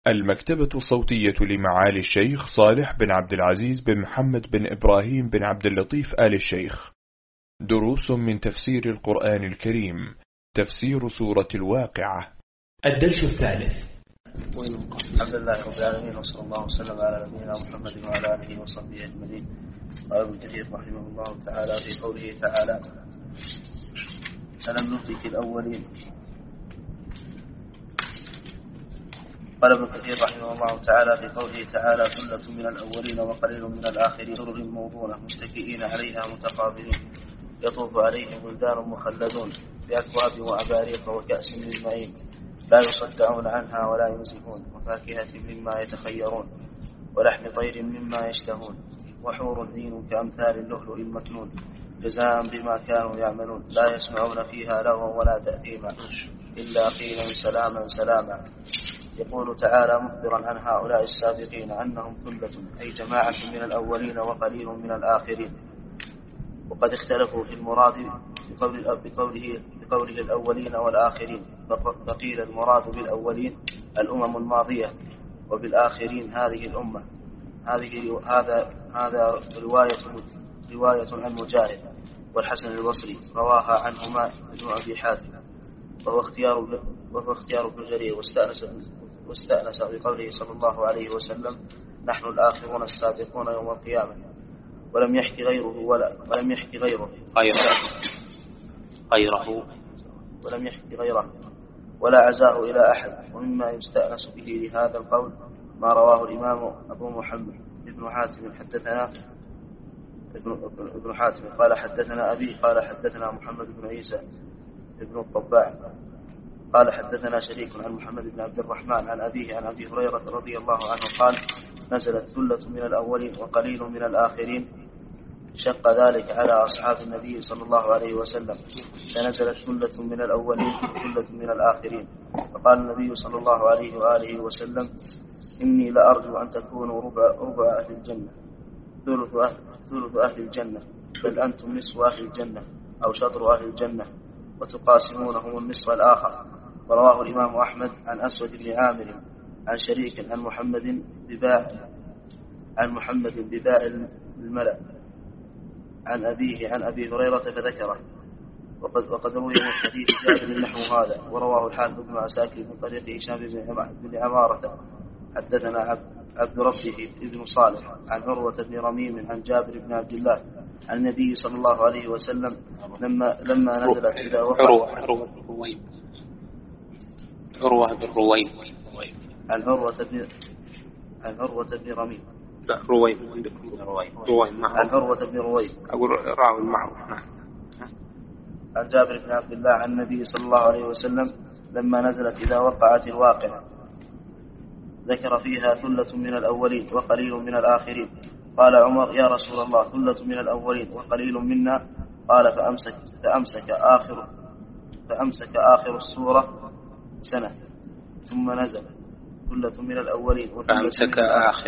المكتبة الصوتية لمعالي الشيخ صالح بن عبد العزيز بن محمد بن إبراهيم بن عبد اللطيف آل الشيخ. دروس من تفسير القرآن الكريم. تفسير سورة الواقعة. الدرس الثالث. الحمد لله رب العالمين، وصلى الله وسلم على نبينا محمد وعلى آله وصحبه أجمعين. قال ابن كثير رحمه الله تعالى في قوله تعالى: ألم نهلك الأولين. قال ابن كثير رحمه الله تعالى في قوله تعالى: ثلة من الأولين وقليل من الآخرين، سرر موضونة متكئين عليها متقابلين، يطوف عليهم ولدان مخلدون بأكواب وأباريق وكأس من معين، لا يصدعون عنها ولا ينزفون، وفاكهة مما يتخيرون، ولحم طير مما يشتهون، وحور عين كأمثال اللؤلؤ المكنون، جزاء بما كانوا يعملون، لا يسمعون فيها لغوا ولا تأثيما، إلا قيلا سلاما سلاما. يقول تعالى مخبرا عن هؤلاء السابقين أنهم ثلة، أي جماعة من الأولين وقليل من الآخرين. وقد اختلفوا في المراد بقوله الأولين والآخرين، فقيل المراد بالأولين الأمم الماضية، وبالآخرين هذه الأمة. هذا رواية عن مجاهد والحسن البصري، رواها عنهما ابن أبي حاتم، وهو اختيار ابن جرير، واستأنس بقوله صلى الله عليه وسلم: نحن الآخرون السابقون يوم القيامة. ولم يحكي غيره ولا عزاه إلى أحد. ومما يستأنس به لهذا القول ما رواه الإمام أبو محمد ابن حاتم ابن حاتم قال حدثنا أبي قال حدثنا محمد بن عيسى ابن الطباع قال حدثنا شريك عن محمد بن عبد الرحمن عن أبيه عن أبي هريرة رضي الله عنه قال: نزلت ثلة من الأولين وقليل من الآخرين، شق ذلك على أصحاب النبي صلى الله عليه وسلم، فنزلت ثلة من الأولين وثلة من الآخرين. فقال النبي صلى الله عليه وآله وسلم: إني لأرجو أن تكونوا ربع أهل الجنة، ثلث أهل الجنة، بل أنتم نصف أهل الجنة أو شطر أهل الجنة، وتقاسمونهم النصف الآخر. ورواه الإمام أحمد عن أسود بن عامر عن شريك عن محمد بباع الملأ عن أبيه عن أبي هريرة فذكره. وقد روي من حديث جابر نحو هذا. ورواه الحافظ بن عساكر من طريق هشام بن عمارة حدثنا عبد ربه ابن صالح عن عروة بن رميم عن جابر بن عبد الله عن النبي صلى الله عليه وسلم لما نزلت إذا وقع عروة بن رويم عن عروة بن رميم. لا، رويم عن عروة بن رويم أقول راوي معروف. عن جابر بن عبد الله عن النبي صلى الله عليه وسلم لما نزلت إذا وقعت الواقعة ذكر فيها ثلة من الأولين وقليل من الآخرين. قال عمر: يا رسول الله، ثلة من الأولين وقليل منا؟ قال: فأمسك آخر السورة سنة، ثم نزل ثلة من الأولين فأمسك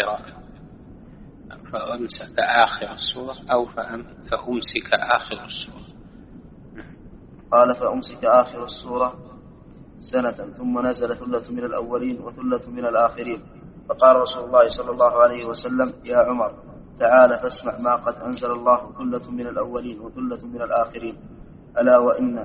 آخر السورة أو فأمسك آخر السورة. قال: فأمسك آخر السورة سنة، ثم نزل ثلة من الأولين وثلة من الآخرين. فقال رسول الله صلى الله عليه وسلم: يا عمر، تعال فاسمع ما قد أنزل الله: ثلة من الأولين وثلة من الآخرين. ألا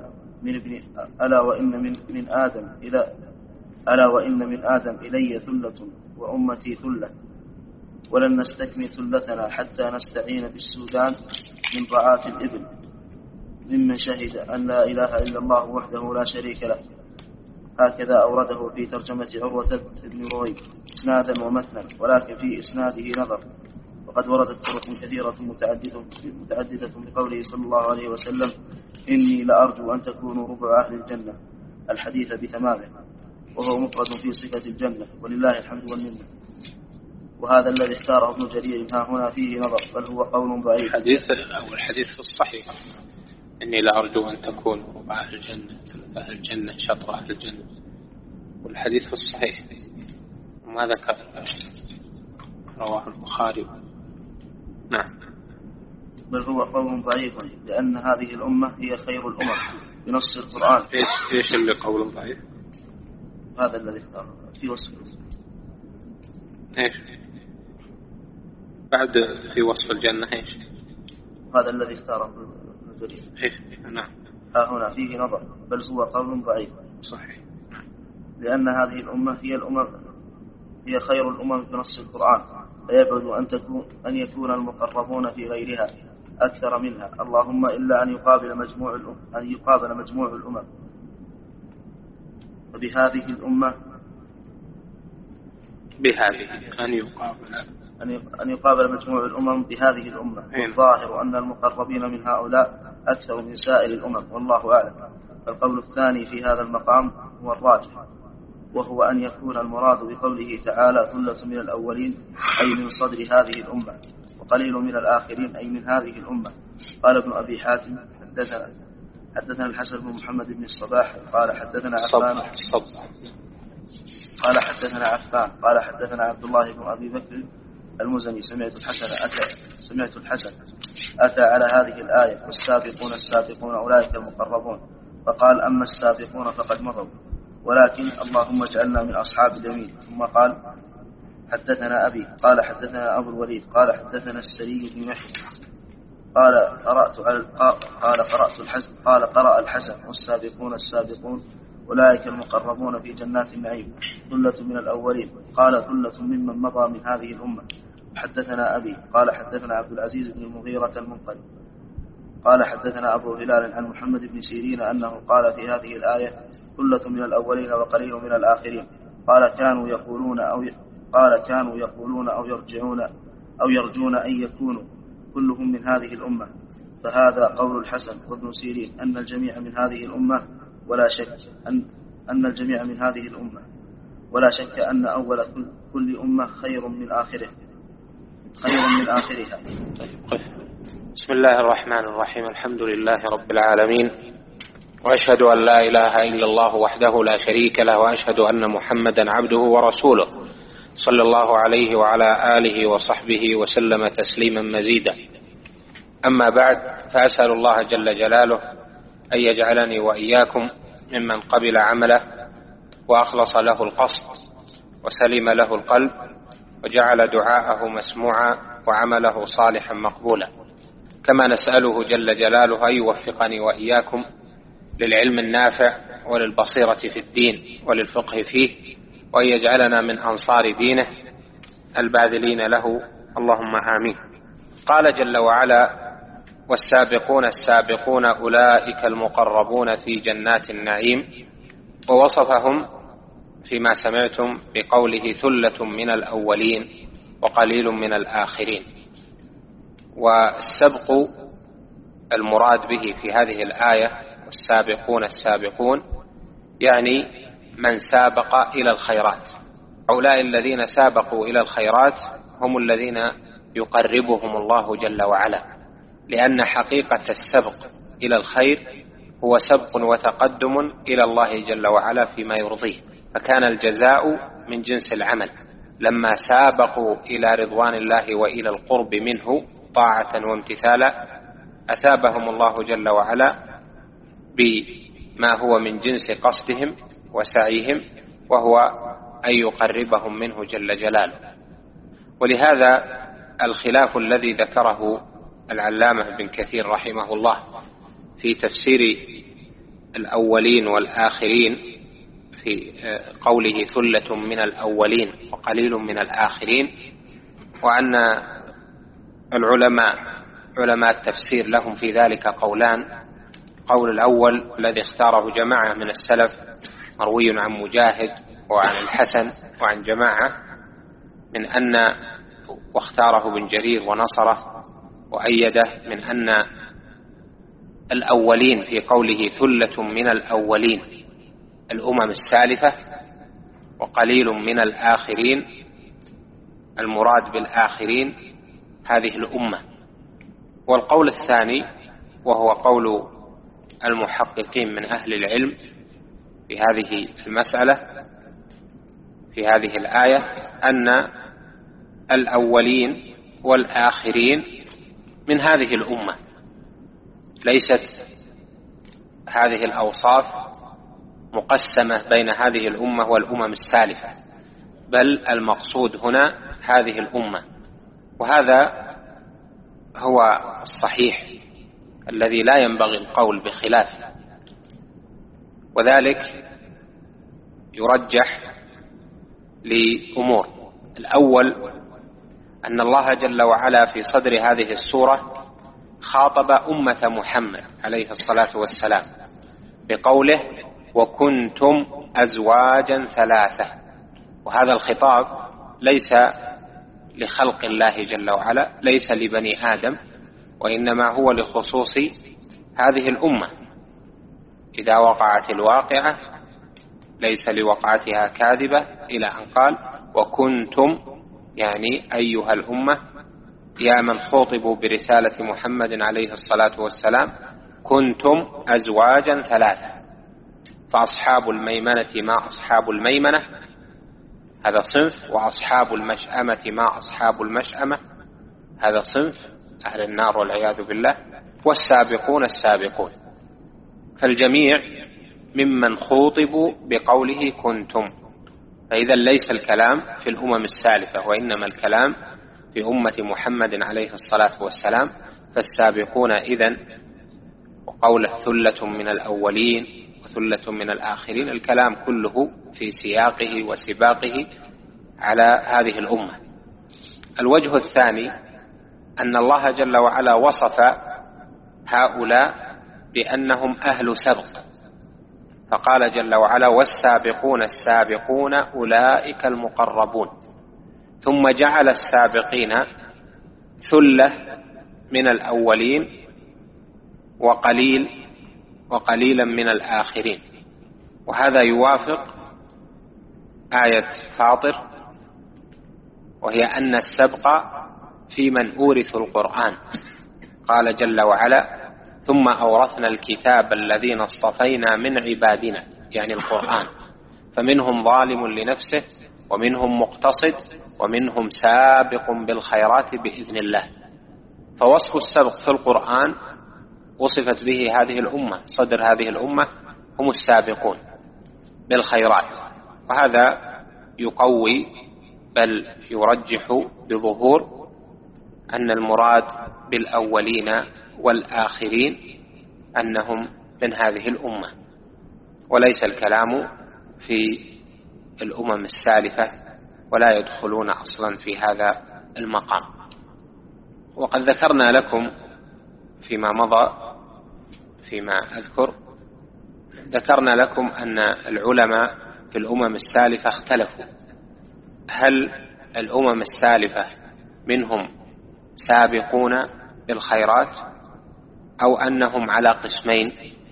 وإن من آدم إلي ثلة وأمتي ثلة، ولن نستكمل ثلتنا حتى نستعين بالسودان من ضعاف الإبل، ممن شهد أن لا إله إلا الله وحده لا شريك له. هكذا أورده في ترجمة عروة بن رويم إسنادا ومتنا، ولكن في إسناده نظر. وقد وردت طرق كثيرة متعددة بقوله صلى الله عليه وسلم: إني لأرجو أن تكونوا ربع أهل الجنة، الحديث بتمامه، وهو مفرد في صفة الجنة، ولله الحمد والمنة. وهذا الذي اختاره ابن جرير ها هنا فيه نظر، بل هو قول ضعيف. الحديث في الصحيح: إني لأرجو أن تكونوا ربع أهل الجنة، ثلث أهل الجنة، شطر أهل الجنة. والحديث في الصحيح وما ذكر رواه البخاري. نعم. بل هو قول ضعيف، لأن هذه الأمة هي خير الأمم بنص القرآن. إيش اللي قول ضعيف؟ هذا الذي اختاره في وصف إيش بعد في وصف الجنة إيش؟ هذا الذي اختاره ابن جرير. نعم. هنا فيه نظر، بل هو قول ضعيف. صحيح. لأن هذه الأمة هي خير الأمم في نص القرآن، فيبعد أن يكون المقربون في غيرها أكثر منها، اللهم إلا أن يقابل مجموع الأمم. وبهذه الأمة أن يقابل مجموع الأمم بهذه الأمة. والظاهر أن المقربين من هؤلاء أكثر من سائر الأمم، والله أعلم. فالقول الثاني في هذا المقام هو الراجح، وهو أن يكون المراد بقوله تعالى ثلة من الأولين أي من صدر هذه الأمة، وقليل من الآخرين أي من هذه الأمة. قال ابن أبي حاتم حدثنا الحسن بن محمد بن الصباح قال حدثنا عفان قال حدثنا عبد الله بن أبي بكر المزني سمعت الحسن أتى على هذه الآية والسابقون السابقون أولئك المقربون، فقال أما السابقون فقد مضوا، ولكن اللهم اجعلنا من أصحاب اليمين. ثم قال حدثنا أبي قال حدثنا أبو الوليد قال حدثنا السري بن يحيى قرأ الحسن والسابقون السابقون أولئك المقربون في جنات النعيم ثلة من الأولين، قال ثلة ممن مضى من هذه الأمة. حدثنا أبي قال حدثنا عبد العزيز بن المغيرة المنقذ قال حدثنا أبو هلال عن محمد بن سيرين أنه قال في هذه الآية ثلة من الأولين وقليل من الآخرين، قال كانوا يقولون أو يرجون أن يكونوا كلهم من هذه الأمة. فهذا قول الحسن وابن سيرين أن الجميع من هذه الأمة، ولا شك أن الجميع من هذه الأمة، ولا شك أن أول كل أمة خير من آخرها. بسم الله الرحمن الرحيم. الحمد لله رب العالمين، وأشهد أن لا إله إلا الله وحده لا شريك له، وأشهد أن محمدا عبده ورسوله صلى الله عليه وعلى آله وصحبه وسلم تسليما مزيدا. أما بعد، فأسأل الله جل جلاله أن يجعلني وإياكم ممن قبل عمله وأخلص له القصد وسلم له القلب، وجعل دعاءه مسموعا وعمله صالحا مقبولا. كما نسأله جل جلاله أن يوفقني وإياكم للعلم النافع وللبصيرة في الدين وللفقه فيه، وأن يجعلنا من أنصار دينه الباذلين له، اللهم آمين. قال جل وعلا: والسابقون السابقون أولئك المقربون في جنات النعيم، ووصفهم فيما سمعتم بقوله ثلة من الأولين وقليل من الآخرين. والسبق المراد به في هذه الآية والسابقون السابقون يعني من سابق إلى الخيرات. هؤلاء الذين سابقوا إلى الخيرات هم الذين يقربهم الله جل وعلا، لأن حقيقة السبق إلى الخير هو سبق وتقدم إلى الله جل وعلا فيما يرضيه، فكان الجزاء من جنس العمل. لما سابقوا إلى رضوان الله وإلى القرب منه طاعة وامتثالا، أثابهم الله جل وعلا بما هو من جنس قصدهم وسعيهم، وهو أن يقربهم منه جل جلاله. ولهذا الخلاف الذي ذكره العلامة ابن كثير رحمه الله في تفسير الأولين والآخرين في قوله ثلة من الأولين وقليل من الآخرين، وأن علماء التفسير لهم في ذلك قولان. قول الأول الذي اختاره جماعة من السلف مروي عن مجاهد وعن الحسن وعن جماعة من أن، واختاره ابن جرير ونصره وأيده، من أن الأولين في قوله ثلة من الأولين الأمم السالفة، وقليل من الآخرين المراد بالآخرين هذه الأمة. والقول الثاني وهو قول المحققين من أهل العلم في هذه المسألة في هذه الآية أن الأولين والآخرين من هذه الأمة، ليست هذه الأوصاف مقسمة بين هذه الأمة والأمم السالفة، بل المقصود هنا هذه الأمة، وهذا هو الصحيح الذي لا ينبغي القول بخلافه. وذلك يرجح لأمور: الأول أن الله جل وعلا في صدر هذه السورة خاطب أمة محمد عليه الصلاة والسلام بقوله: وكنتم أزواجا ثلاثة. وهذا الخطاب ليس لخلق الله جل وعلا، ليس لبني آدم، وإنما هو لخصوص هذه الأمة. إذا وقعت الواقعة ليس لوقعتها كاذبة، إلى أن قال: وكنتم، يعني أيها الأمة يا من خوطبوا برسالة محمد عليه الصلاة والسلام، كنتم أزواجا ثلاثة. فأصحاب الميمنة ما أصحاب الميمنة، هذا صنف، وأصحاب المشأمة ما أصحاب المشأمة، هذا صنف أهل النار والعياذ بالله، والسابقون السابقون. فالجميع ممن خوطبوا بقوله كنتم. فإذا ليس الكلام في الأمم السالفة، وإنما الكلام في أمة محمد عليه الصلاة والسلام. فالسابقون إذن، وقوله ثلة من الأولين وثلة من الآخرين، الكلام كله في سياقه وسباقه على هذه الأمة. الوجه الثاني أن الله جل وعلا وصف هؤلاء بأنهم أهل سبق، فقال جل وعلا: والسابقون السابقون أولئك المقربون. ثم جعل السابقين ثلة من الأولين وقليلا من الآخرين. وهذا يوافق آية فاطر، وهي أن السبق في من أورث القرآن. قال جل وعلا: ثم أورثنا الكتاب الذين اصطفينا من عبادنا، يعني القرآن، فمنهم ظالم لنفسه ومنهم مقتصد ومنهم سابق بالخيرات بإذن الله. فوصف السبق في القرآن وصفت به هذه الأمة، صدر هذه الأمة هم السابقون بالخيرات. وهذا يقوي بل يرجح بظهور أن المراد بالأولين والآخرين أنهم من هذه الأمة، وليس الكلام في الأمم السالفة، ولا يدخلون أصلا في هذا المقام. وقد ذكرنا لكم فيما مضى، فيما أذكر، ذكرنا لكم أن العلماء في الأمم السالفة اختلفوا: هل الأمم السالفة منهم سابقون بالخيرات، أو أنهم على قسمين: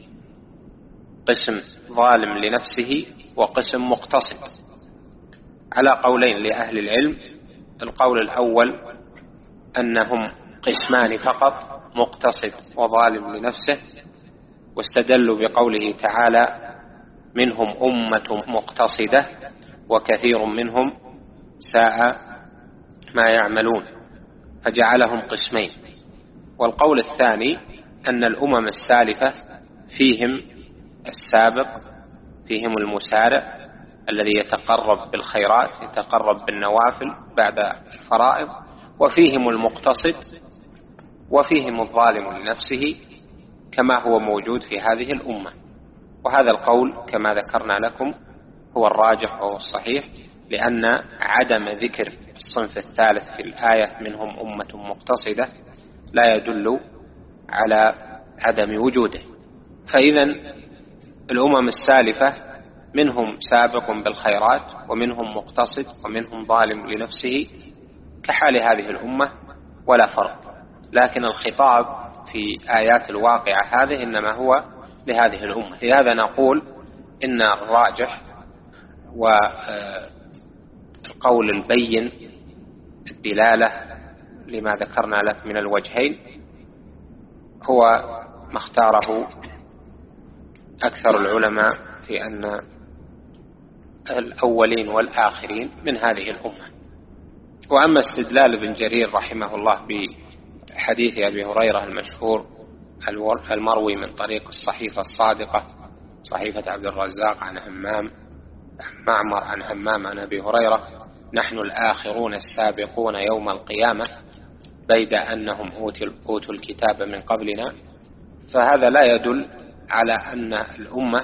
قسم ظالم لنفسه وقسم مقتصد. على قولين لأهل العلم: القول الأول أنهم قسمان فقط، مقتصد وظالم لنفسه، واستدلوا بقوله تعالى: منهم أمة مقتصدة وكثير منهم ساء ما يعملون، فجعلهم قسمين. والقول الثاني أن الأمم السالفة فيهم السابق، فيهم المسارع الذي يتقرب بالخيرات، يتقرب بالنوافل بعد الفرائض، وفيهم المقتصد، وفيهم الظالم لنفسه، كما هو موجود في هذه الأمة. وهذا القول كما ذكرنا لكم هو الراجح وهو الصحيح، لأن عدم ذكر الصنف الثالث في الآية منهم أمة مقتصدة لا يدل على عدم وجوده. فإذا الأمم السالفة منهم سابق بالخيرات ومنهم مقتصد ومنهم ظالم لنفسه كحال هذه الأمة ولا فرق. لكن الخطاب في آيات الواقعة هذه إنما هو لهذه الأمة. لهذا نقول إن الراجح والقول البين الدلالة لما ذكرنا لك من الوجهين هو ما اختاره أكثر العلماء في أن الأولين والآخرين من هذه الأمة. وأما استدلال ابن جرير رحمه الله بحديث أبي هريرة المشهور المروي من طريق الصحيفة الصادقة، صحيفة عبد الرزاق عن همام معمر عن همام عن أبي هريرة نحن الآخرون السابقون يوم القيامة بيد أنهم أوتوا الكتاب من قبلنا، فهذا لا يدل على أن الأمة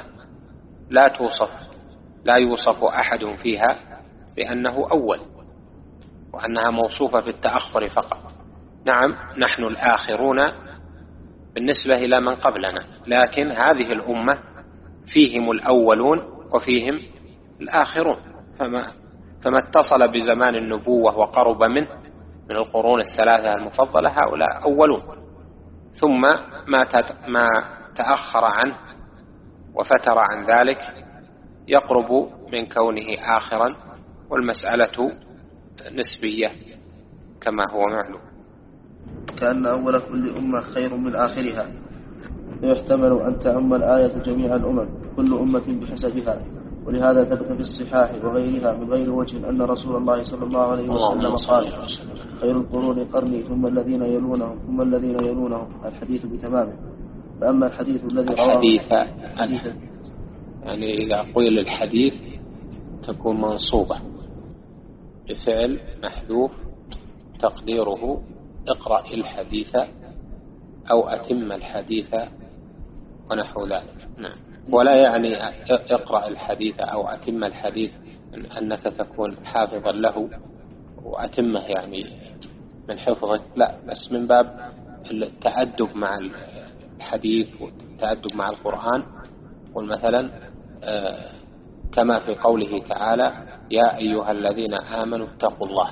لا يوصف أحد فيها بأنه أول، وأنها موصوفة في التأخر فقط. نعم نحن الآخرون بالنسبة إلى من قبلنا، لكن هذه الأمة فيهم الأولون وفيهم الآخرون، فما اتصل بزمان النبوة وقرب منه من القرون الثلاثة المفضلة هؤلاء أولون، ثم ما تأخر عنه وفتر عن ذلك يقرب من كونه آخرا، والمسألة نسبية كما هو معلوم. كأن أول كل أمة خير من آخرها، فيحتمل أن تعم الآية جميع الأمم كل أمة بحسبها، ولهذا ثبت في الصحاح وغيرها من غير وجه أن رسول الله صلى الله عليه وسلم قال: خير القرون قرني ثم الذين يلونهم ثم الذين يلونهم، الحديث بتمامه. فأما الحديث الذي الحديث يعني إذا قيل الحديث تكون منصوبة بفعل محذوف تقديره اقرأ الحديث أو أتم الحديث ونحو ذلك. نعم. ولا يعني اقرأ الحديث أو أتم الحديث أنك تكون حافظا له وأتمه يعني من حفظك، لا، بس من باب التأدب مع الحديث والتأدب مع القرآن. والمثلا كما في قوله تعالى: يا أيها الذين آمنوا اتقوا الله،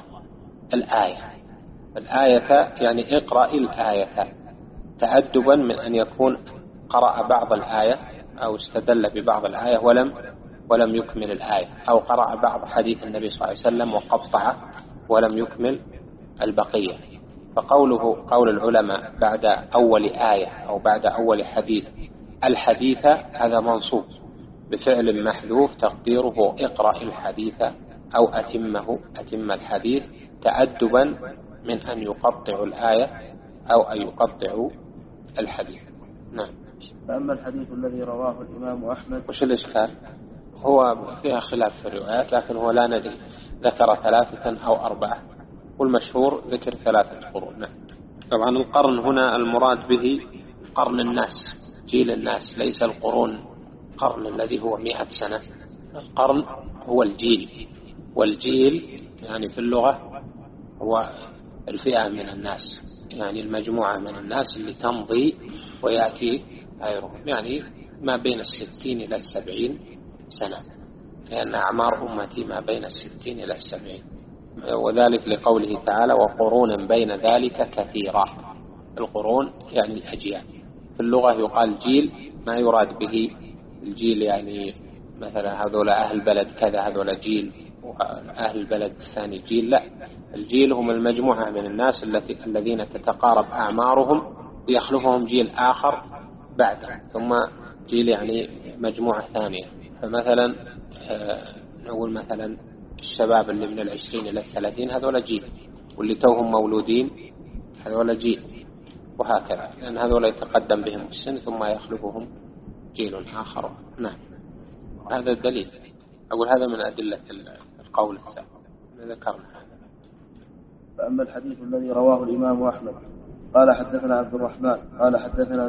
الآية يعني اقرأ الآية، تأدبا من أن يكون قرأ بعض الآية أو استدل ببعض الآية ولم يكمل الآية، أو قرأ بعض حديث النبي صلى الله عليه وسلم وقطع ولم يكمل البقية. فقوله قول العلماء بعد أول آية أو بعد أول حديث الحديث، هذا منصوب بفعل محذوف تقديره اقرأ الحديث أو أتم الحديث، تأدبا من أن يقطع الآية أو أن يقطع الحديث. نعم. فأما الحديث الذي رواه الإمام أحمد، وش الإشكال؟ هو فيها خلاف في الروايات، لكن هو لا ندري ذكر 3 أو 4، والمشهور ذكر 3 قرون. نعم. طبعا القرن هنا المراد به قرن الناس، جيل الناس، ليس القرون قرن الذي هو 100 سنة. القرن هو الجيل، والجيل يعني في اللغة هو الفئة من الناس، يعني المجموعة من الناس اللي تمضي ويأتي غيرهم، يعني ما بين 60 إلى 70 سنة، لأن أعمار أمتي ما بين 60 إلى 70، وذلك لقوله تعالى: وقرون بين ذلك كثيرة. القرون يعني الأجيال. في اللغة يقال جيل، ما يراد به الجيل يعني مثلا هذول أهل بلد كذا هذول جيل وأهل البلد الثاني جيل، لا، الجيل هم المجموعة من الناس الذين تتقارب أعمارهم يخلفهم جيل آخر بعده، ثم جيل يعني مجموعة ثانية. فمثلا نقول مثلا الشباب اللي من 20 إلى 30 هذول جيل، واللي توهم مولودين هذول جيل، وهكذا، لأن هذول يتقدم بهم السن ثم يخلفهم جيل آخر. نعم. هذا الدليل. أقول هذا من أدلة القول السابق ذكرنا. فأما الحديث الذي رواه الإمام أحمد قال حدثنا عبد الرحمن قال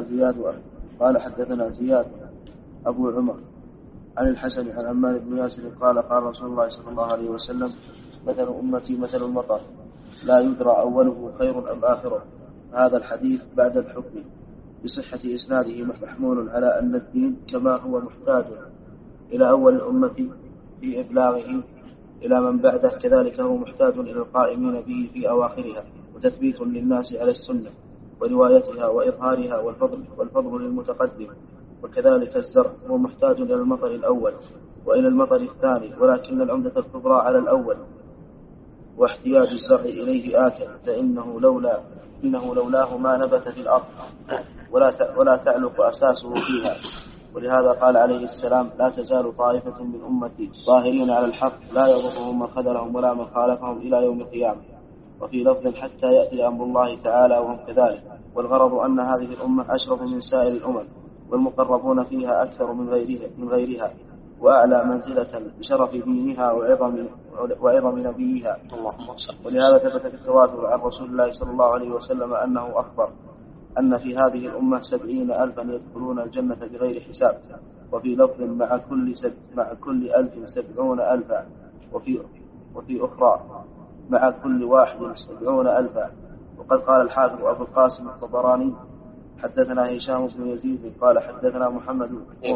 حدثنا زياد أبو عمر عن الحسن عن عمار بن ياسر قال قال رسول الله صلى الله عليه وسلم: مثل أمتي مثل المطر لا يدرى أوله خير أم آخره. هذا الحديث بعد الحكم بصحة إسناده محمول على أن الدين كما هو محتاج إلى أول الأمة في إبلاغه إلى من بعده، كذلك هو محتاج إلى القائمين به في أواخرها، وتثبيت للناس على السنة وروايتها وإظهارها، والفضل للمتقدم. وكذلك الزرع هو محتاج إلى المطر الأول وإلى المطر الثاني، ولكن العمدة الكبرى على الأول، واحتياج الزرع إليه آكل، فإنه لولاه ما نبت في الأرض ولا تعلق أساسه فيها. ولهذا قال عليه السلام: لا تزال طائفة من أمتي ظاهرين على الحق لا يضرهم من خذلهم ولا من خالفهم إلى يوم القيامة. وفي لفظ: حتى يأتي أمر الله تعالى وهم كذلك. والغرض أن هذه الأمة أشرف من سائر الأمم، والمقربون فيها أكثر من غيرها، وأعلى منزلة بشرف دينها وعظم نبيها. ولهذا ثبت في التواتر عن رسول الله صلى الله عليه وسلم أنه أخبر أن في هذه الأمة 70,000 يدخلون الجنة بغير حساب، وفي لفظ مع كل 1000 70,000، وفي أخرى مع كل واحد 70,000. وقد قال الحافظ أبو القاسم الطبراني حدثنا هشام بن يزيد قال حدثنا محمد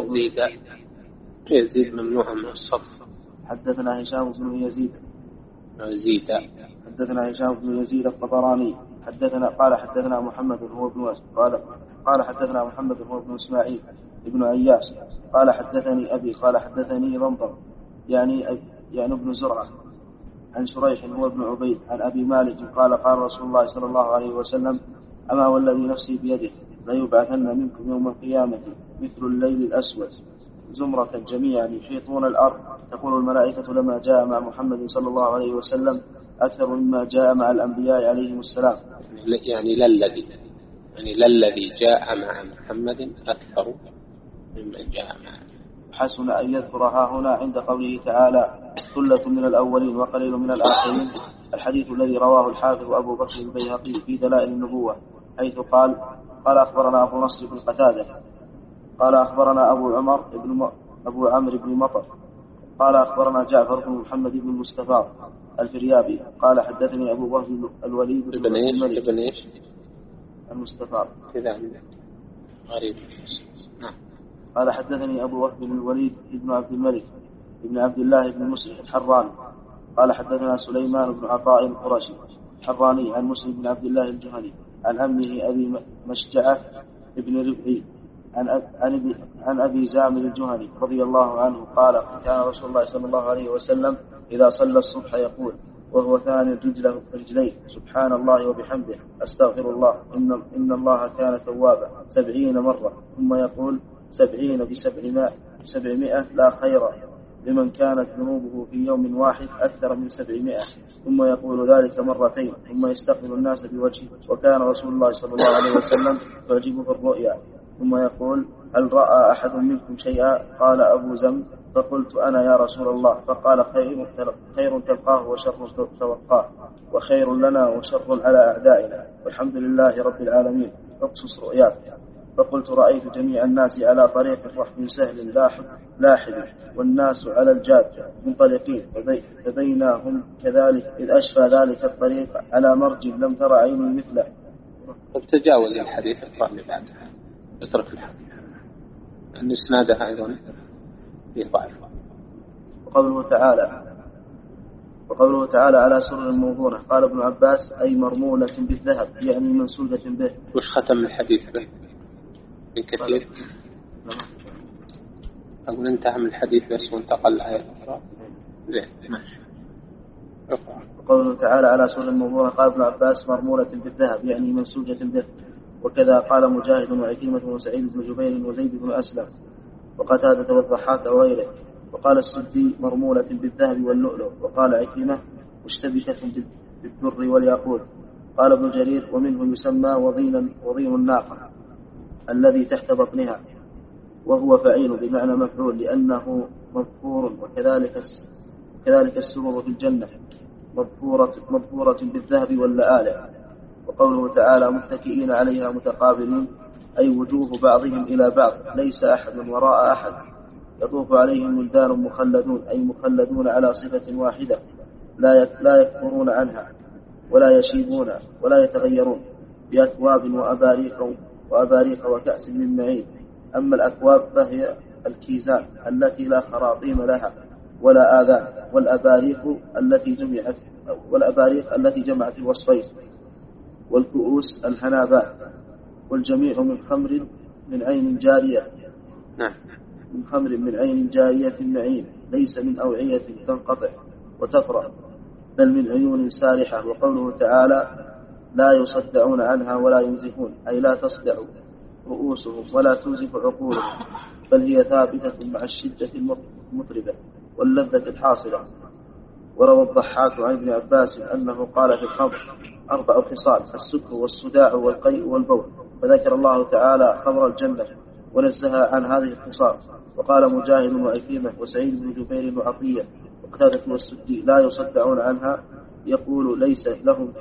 يزيد ممنوع من الصرف. حدثنا هشام بن يزيد حدثنا هشام بن يزيد الطبراني قال حدثنا محمد هو ابن قال حدثنا محمد هو ابن إسماعيل ابن عياش قال حدثني أبي قال حدثني رمضان يعني ابن زرعة عن شريح هو ابن عبيد عن أبي مالك قال قال رسول الله صلى الله عليه وسلم: أما والذي نفسي بيده ليبعثن منكم يوم القيامة مثل الليل الأسود زمرة جميعا يحيطون الأرض، تقول الملائكة لما جاء مع محمد صلى الله عليه وسلم أكثر مما جاء مع الأنبياء عليهم السلام. يعني للذي جاء مع محمد أكثر مما جاء معه. حسن أن يذكرها هنا عند قوله تعالى: ثلة من الأولين وقليل من الآخرين، الحديث الذي رواه الحافظ أبو بكر البيهقي في دلائل النبوة، حيث قال أخبرنا أبو نصر بن قتادة قال أخبرنا أبو عمرو بن مطر قال أخبرنا جعفر بن محمد بن مصطفى الفريابي قال حدثني أبو وهب الوليد بن إيش المصطفى كذا غريب. قال حدثني أبو وهب بن الوليد بن عبد الملك بن عبد الله بن مسلم الحراني قال حدثنا سليمان بن عطاء القرشي الحراني عن مسلم بن عبد الله الجهني عن عمه أبي مشجعة بن ربعي عن أبي زامل الجهني رضي الله عنه قال: كان رسول الله صلى الله عليه وسلم إذا صلى الصبح يقول وهو ثاني رجليه: سبحان الله وبحمده أستغفر الله إن الله كان توابا 70 مرة، ثم يقول 70 ب700 لا خير لمن كانت ذنوبه في يوم واحد أكثر من 700، ثم يقول ذلك مرتين، ثم يستقبل الناس بوجهه. وكان رسول الله صلى الله عليه وسلم تعجبه الرؤيا، ثم يقول: هل رأى أحد منكم شيئا؟ قال أبو زمد: فقلت أنا يا رسول الله. فقال: خير تلقاه وشر توقاه، وخير لنا وشر على أعدائنا، والحمد لله رب العالمين، اقصص رؤياك. فقلت: رأيت جميع الناس على طريق رحب سهل لاحد، والناس على الجادة منطلقين، فبينهم كذلك إذ أشفى ذلك الطريق على مرج لم تر عيني مثله. تجاوز الحديث اللي بعدها، اترك الحديث أن إسنادها أيضا فيه ضعف. وقوله تعالى: على سرر موضونة. قال ابن عباس: أي مرمولة بالذهب، يعني منسوجة به. وش ختم الحديث به؟ من كثير أقول انتهى من الحديث بس وانتقل لآية أخرى. ماشي. وقوله تعالى: على سرر موضونة. قال ابن عباس: مرمولة بالذهب، يعني منسوجة به. وكذا قال مجاهد وعكرمة وسعيد بن جبير وزيد بن أسلم وقتادة والضحاك وغيره. وقال السدي: مرمولة بالذهب واللؤلؤ. وقال عكرمة: مشتبكة بالدر والياقوت. قال ابن جرير: ومنه يسمى وضين الناقة الذي تحت بطنها، وهو فعيل بمعنى مفعول لأنه مظفور. وكذلك السرور في الجنة مظفورة بالذهب واللآلئ. وقوله تعالى: متكئين عليها متقابلين، أي وجوه بعضهم إلى بعض، ليس أحد وراء أحد. يطوف عليهم ولدان مخلدون، أي مخلدون على صفة واحدة لا يكفرون عنها ولا يشيبون ولا يتغيرون، بأكواب وأباريق وكأس من معين. أما الأكواب فهي الكيزان التي لا خراطيم لها ولا آذان، والأباريق التي جمعت الوصفين، والكؤوس الحنابات. والجميع من خمر من عين جارية، من خمر من عين جارية نعيم، ليس من أوعية تنقطع وتفرح، بل من عيون سارحة. وقوله تعالى: لا يصدعون عنها ولا ينزفون، أي لا تصدع رؤوسهم ولا تنزف عقولهم، بل هي ثابتة مع الشدة المطربة واللذة الحاصلة. وروى الضحاك عن ابن عباس أنه قال في الخمر 4 خصال: السكر والصداع والقيء والبول. فذكر الله تعالى خمر الجنة ونزه عن هذه الخصال. وقال مجاهد وعكرمة وسعيد بن جبير وعطية وقتادة والسدي لا يصدعون عنها، يقول ليس لهم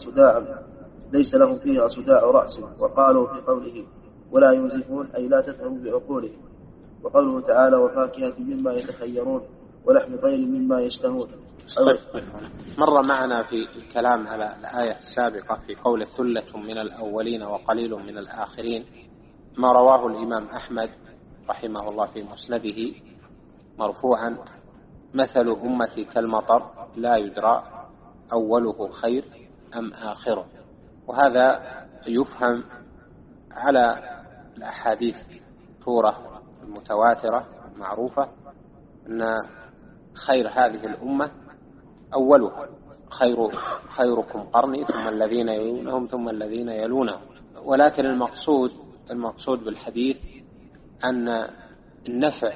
فيها صداع رأس. وقالوا في قوله ولا ينزفون أي لا تذهبوا بعقولهم. وقوله تعالى وفاكهة مما يتخيرون ولحم طير مما يشتهون. مر معنا في الكلام على الآية السابقة في قول ثلة من الأولين وقليل من الآخرين ما رواه الإمام أحمد رحمه الله في مسنده مرفوعا مثل أمتي كالمطر لا يدرى أوله خير أم آخره. وهذا يفهم على الأحاديث المشهورة المتواترة المعروفة أن خير هذه الأمة أولها، خيركم قرني ثم الذين يلونهم ثم الذين يلونهم. ولكن المقصود بالحديث أن النفع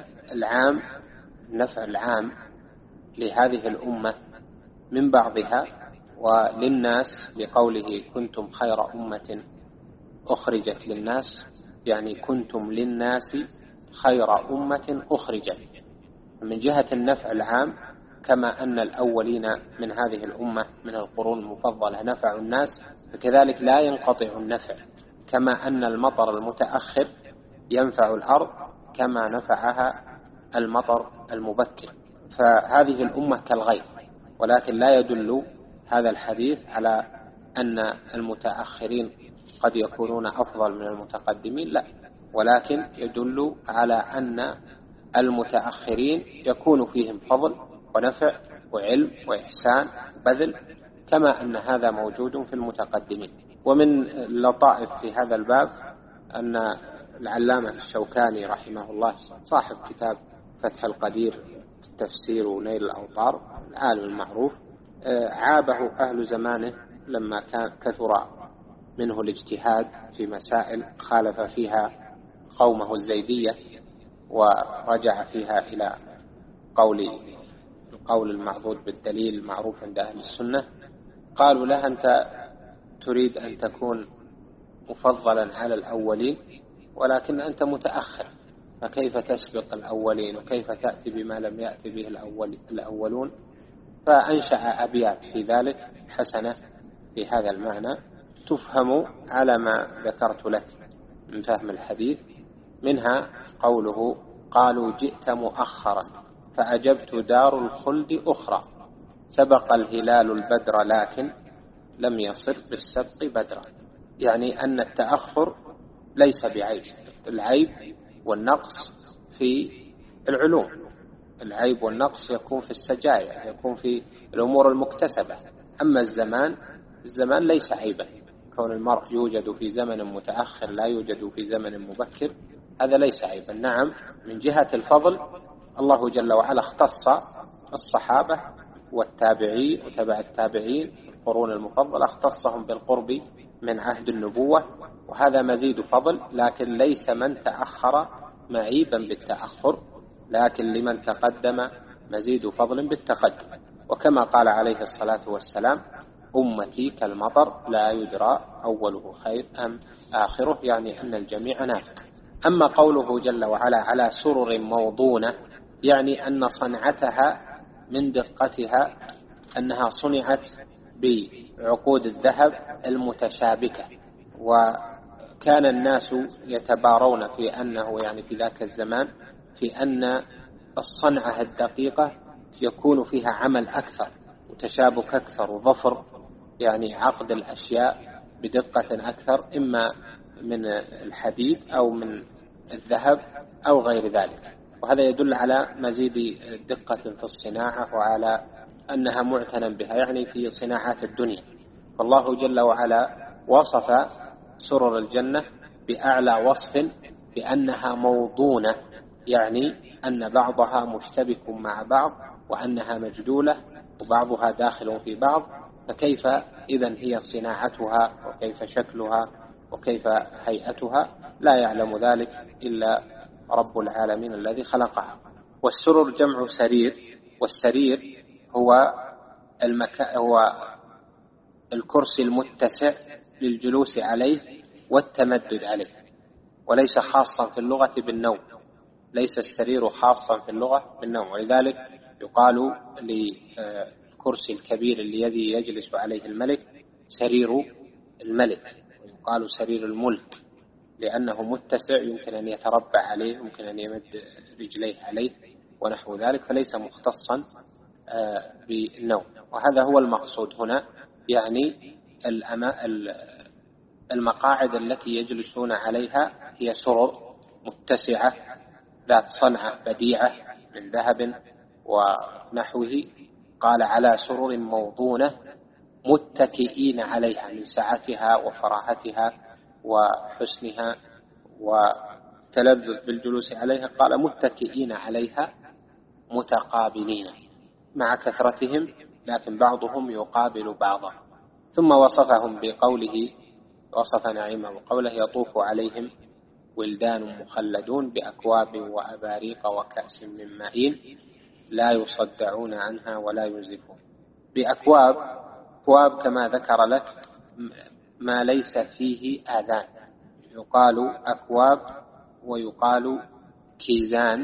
العام لهذه الأمة من بعضها وللناس بقوله كنتم خير أمة أخرجت للناس، يعني كنتم للناس خير أمة أخرجت من جهة النفع العام، كما أن الأولين من هذه الأمة من القرون المفضلة نفعوا الناس، فكذلك لا ينقطع النفع، كما أن المطر المتأخر ينفع الأرض كما نفعها المطر المبكر. فهذه الأمة كالغيث. ولكن لا يدل هذا الحديث على أن المتأخرين قد يكونون أفضل من المتقدمين، لا، ولكن يدل على أن المتأخرين يكون فيهم فضل ونفع وعلم وإحسان وبذل، كما أن هذا موجود في المتقدمين. ومن اللطائف في هذا الباب أن العلامة الشوكاني رحمه الله صاحب كتاب فتح القدير التفسير ونيل الأوطار العالم المعروف، عابه أهل زمانه لما كثر منه الاجتهاد في مسائل خالف فيها قومه الزيدية ورجع فيها إلى القول المعضود بالدليل المعروف عند أهل السنة. قالوا له أنت تريد أن تكون مفضلا على الأولين ولكن أنت متأخر، فكيف تسبق الأولين وكيف تأتي بما لم يأتي به الأولون؟ فأنشأ أبيات في ذلك حسنة في هذا المعنى تفهم على ما ذكرت لك من فهم الحديث. منها قوله قالوا جئت مؤخرا فأجبت دار الخلد أخرى، سبق الهلال البدر لكن لم يصر بالسبق بدرا، يعني أن التأخر ليس بعيب، العيب والنقص في العلوم، العيب والنقص يكون في السجايا، يكون في الأمور المكتسبة. أما الزمان ليس عيبا، كون المرء يوجد في زمن متأخر لا يوجد في زمن مبكر هذا ليس عيبا. نعم، من جهة الفضل الله جل وعلا اختص الصحابة والتابعين وتبع التابعين القرون المفضلة، اختصهم بالقرب من عهد النبوة، وهذا مزيد فضل، لكن ليس من تأخر معيبا بالتأخر، لكن لمن تقدم مزيد فضل بالتقدم. وكما قال عليه الصلاة والسلام أمتي كالمطر لا يدرى أوله خير أم آخره، يعني أن الجميع نافع. أما قوله جل وعلا على سرر موضونة، يعني أن صنعتها من دقتها أنها صنعت بعقود الذهب المتشابكة، وكان الناس يتبارون في أنه يعني في ذاك الزمان في أن الصنعة الدقيقة يكون فيها عمل أكثر وتشابك أكثر وظفر، يعني عقد الأشياء بدقة أكثر، إما من الحديد أو من الذهب أو غير ذلك. وهذا يدل على مزيد دقة في الصناعة وعلى أنها معتنى بها، يعني في صناعات الدنيا. فالله جل وعلا وصف سرر الجنة بأعلى وصف بأنها موضونة، يعني أن بعضها مشتبك مع بعض وأنها مجدولة وبعضها داخل في بعض. فكيف إذن هي صناعتها وكيف شكلها وكيف هيئتها؟ لا يعلم ذلك إلا رب العالمين الذي خلقها. والسرر جمع سرير، والسرير هو الكرسي المتسع للجلوس عليه والتمدد عليه. وليس خاصا في اللغة بالنوم، ليس السرير خاصا في اللغة بالنوم. ولذلك يقال للكرسي الكبير الذي يجلس عليه الملك سرير الملك، ويقال سرير الملك، لأنه متسع يمكن أن يتربع عليه، يمكن أن يمد رجليه عليه ونحو ذلك، فليس مختصا بالنوم. وهذا هو المقصود هنا، يعني المقاعد التي يجلسون عليها هي سرر متسعة ذات صنعة بديعة من ذهب ونحوه. قال على سرر موضونة متكئين عليها، من سعتها وفراحتها وحسنها وتلذذ بالجلوس عليها. قال متكئين عليها متقابلين، مع كثرتهم لكن بعضهم يقابل بعضا. ثم وصفهم بقوله، وصف نعيمه بقوله يطوف عليهم ولدان مخلدون بأكواب وأباريق وكأس من معين لا يصدعون عنها ولا ينزفون. بأكواب، أكواب كما ذكر لك ما ليس فيه آذان، يقال أكواب ويقال كيزان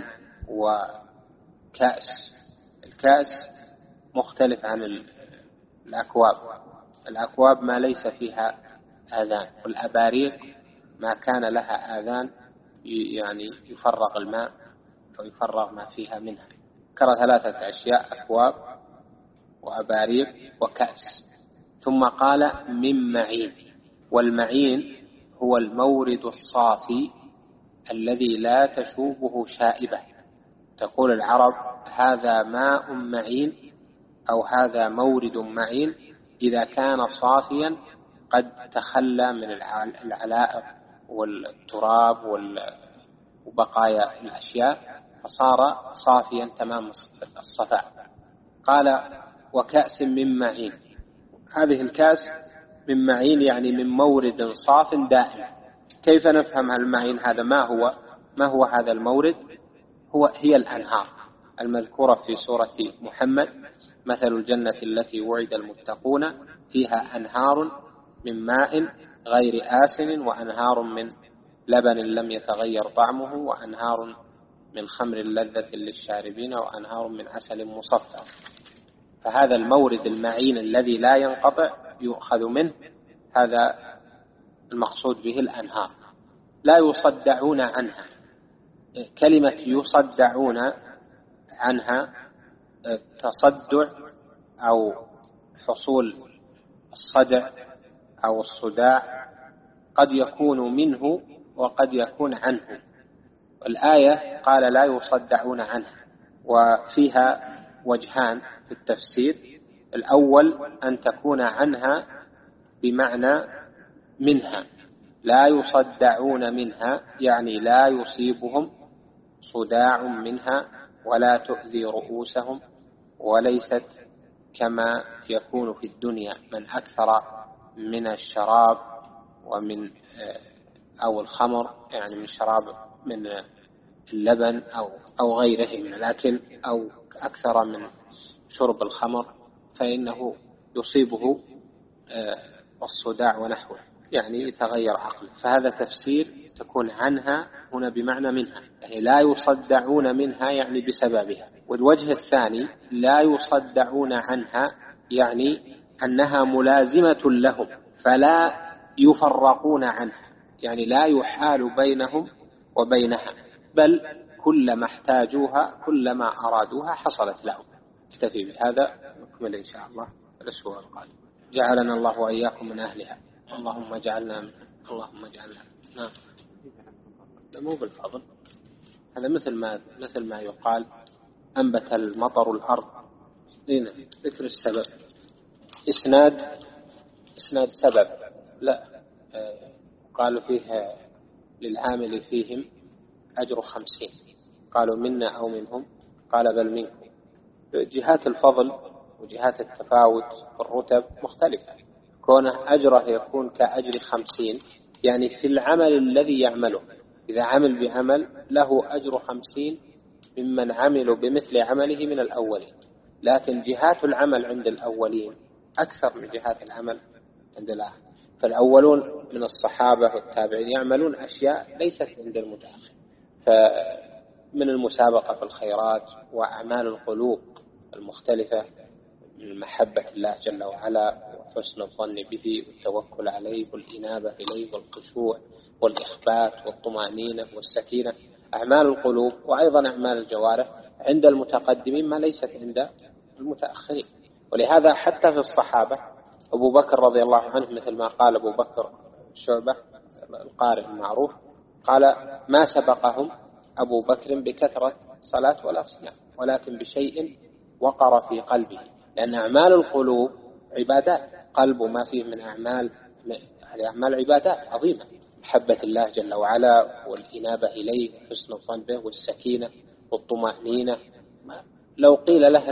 وكأس. الكأس مختلف عن الأكواب، الأكواب ما ليس فيها آذان، والأباريق ما كان لها آذان، يعني يفرغ الماء أو يفرغ ما فيها منها. ذكر 3 أشياء: أكواب وأباريق وكأس. ثم قال من معين، والمعين هو المورد الصافي الذي لا تشوبه شائبة. تقول العرب هذا ماء معين أو هذا مورد معين إذا كان صافيا قد تخلى من العلائق والتراب وبقايا الأشياء، فصار صافيا تمام الصفاء. قال وكأس من معين، هذه الكأس من معين يعني من مورد صاف دائم. كيف نفهم المعين هذا؟ ما هو هذا المورد؟ هي الأنهار المذكورة في سورة محمد: مثل الجنة التي وعد المتقون فيها أنهار من ماء غير آسن وأنهار من لبن لم يتغير طعمه وأنهار من خمر لذة للشاربين وأنهار من عسل مصفى. فهذا المورد المعين الذي لا ينقطع يؤخذ منه، هذا المقصود به الأنهار. لا يصدعون عنها، كلمة يصدعون عنها تصدع أو حصول الصدع أو الصداع قد يكون منه وقد يكون عنه. الآية قال لا يصدعون عنها، وفيها وجهان في التفسير: الأول أن تكون عنها بمعنى منها، لا يصدعون منها يعني لا يصيبهم صداع منها ولا تؤذي رؤوسهم، وليست كما يكون في الدنيا من أكثر من الشراب ومن أو الخمر، يعني من شراب من اللبن أو غيره من الأكل، أو أكثر من شرب الخمر، فإنه يصيبه الصداع ونحوه، يعني يتغير عقله. فهذا تفسير تكون عنها هنا بمعنى منها، يعني لا يصدعون منها يعني بسببها. والوجه الثاني لا يصدعون عنها يعني أنها ملازمة لهم فلا يفرقون عنها، يعني لا يحال بينهم وبينها، بل كلما احتاجوها كلما أرادوها حصلت لهم. اكتفي بهذا، نكمل إن شاء الله الأسبوع القادم. جعلنا الله وإياكم من أهلها، اللهم اجعلنا منها، اللهم اجعلنا. نعم، مو بالفضل، هذا مثل ما يقال أنبت المطر الأرض. هنا ذكر السبب، إسناد سبب، لا، قالوا فيه للعامل فيهم أجر 50، قالوا منا أو منهم، قال بل منكم. جهات الفضل وجهات التفاوت في الرتب مختلفة. كونه أجره يكون كأجر 50 يعني في العمل الذي يعمله، إذا عمل بعمل له أجر 50 ممن عملوا بمثل عمله من الأولين، لكن جهات العمل عند الأولين أكثر من جهات العمل عند الآخر. فالأولون من الصحابة والتابعين يعملون أشياء ليست عند المتأخر، فمن المسابقة في الخيرات وأعمال القلوب المختلفة من محبة الله جل وعلا وحسن الظن به والتوكل عليه والإنابة إليه والخشوع والإخبات والطمأنينة والسكينة، أعمال القلوب وأيضا أعمال الجوارح عند المتقدمين ما ليست عند المتأخرين. ولهذا حتى في الصحابة أبو بكر رضي الله عنه مثل ما قال أبو بكر شعبة القارئ المعروف قال: ما سبقهم أبو بكر بكثرة صلاة ولا صيام، ولكن بشيء وقر في قلبه، لأن أعمال القلوب عبادات، قلب ما فيه من أعمال عبادات عظيمة، محبة الله جل وعلا والإنابة إليه وحسن الظن به والسكينة والطمأنينة. لو قيل له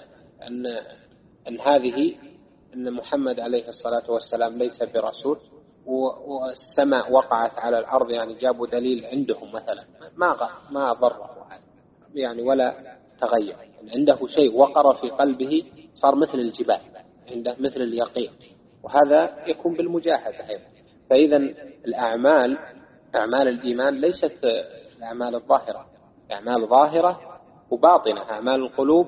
أن محمد عليه الصلاة والسلام ليس برسول والسماء وقعت على الأرض، يعني جابوا دليل عندهم مثلا، ما ضره يعني ولا تغير، عنده شيء وقر في قلبه صار مثل الجبال، عنده مثل اليقين، وهذا يكون بالمجاهدة أيضا. فإذا الأعمال أعمال الإيمان ليست الأعمال الظاهرة، أعمال ظاهرة وباطنة، أعمال القلوب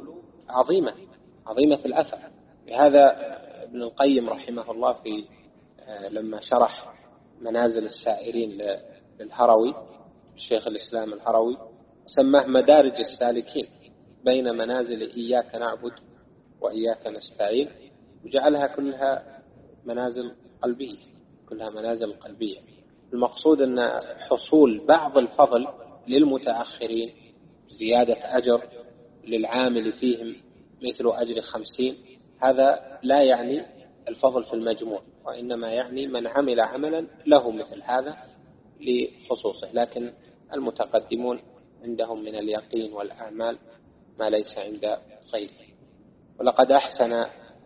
عظيمة الأثر. لهذا ابن القيم رحمه الله في لما شرح منازل السائرين للهروي الشيخ الإسلام الهروي سماه مدارج السالكين بين منازل إياك نعبد وإياك نستعين، وجعلها كلها منازل قلبية، كلها منازل قلبية. المقصود أن حصول بعض الفضل للمتأخرين، زيادة أجر للعامل فيهم مثل أجر 50، هذا لا يعني الفضل في المجموع، وإنما يعني من عمل عملا له مثل هذا لخصوصه. لكن المتقدمون عندهم من اليقين والأعمال ما ليس عند غيره. ولقد أحسن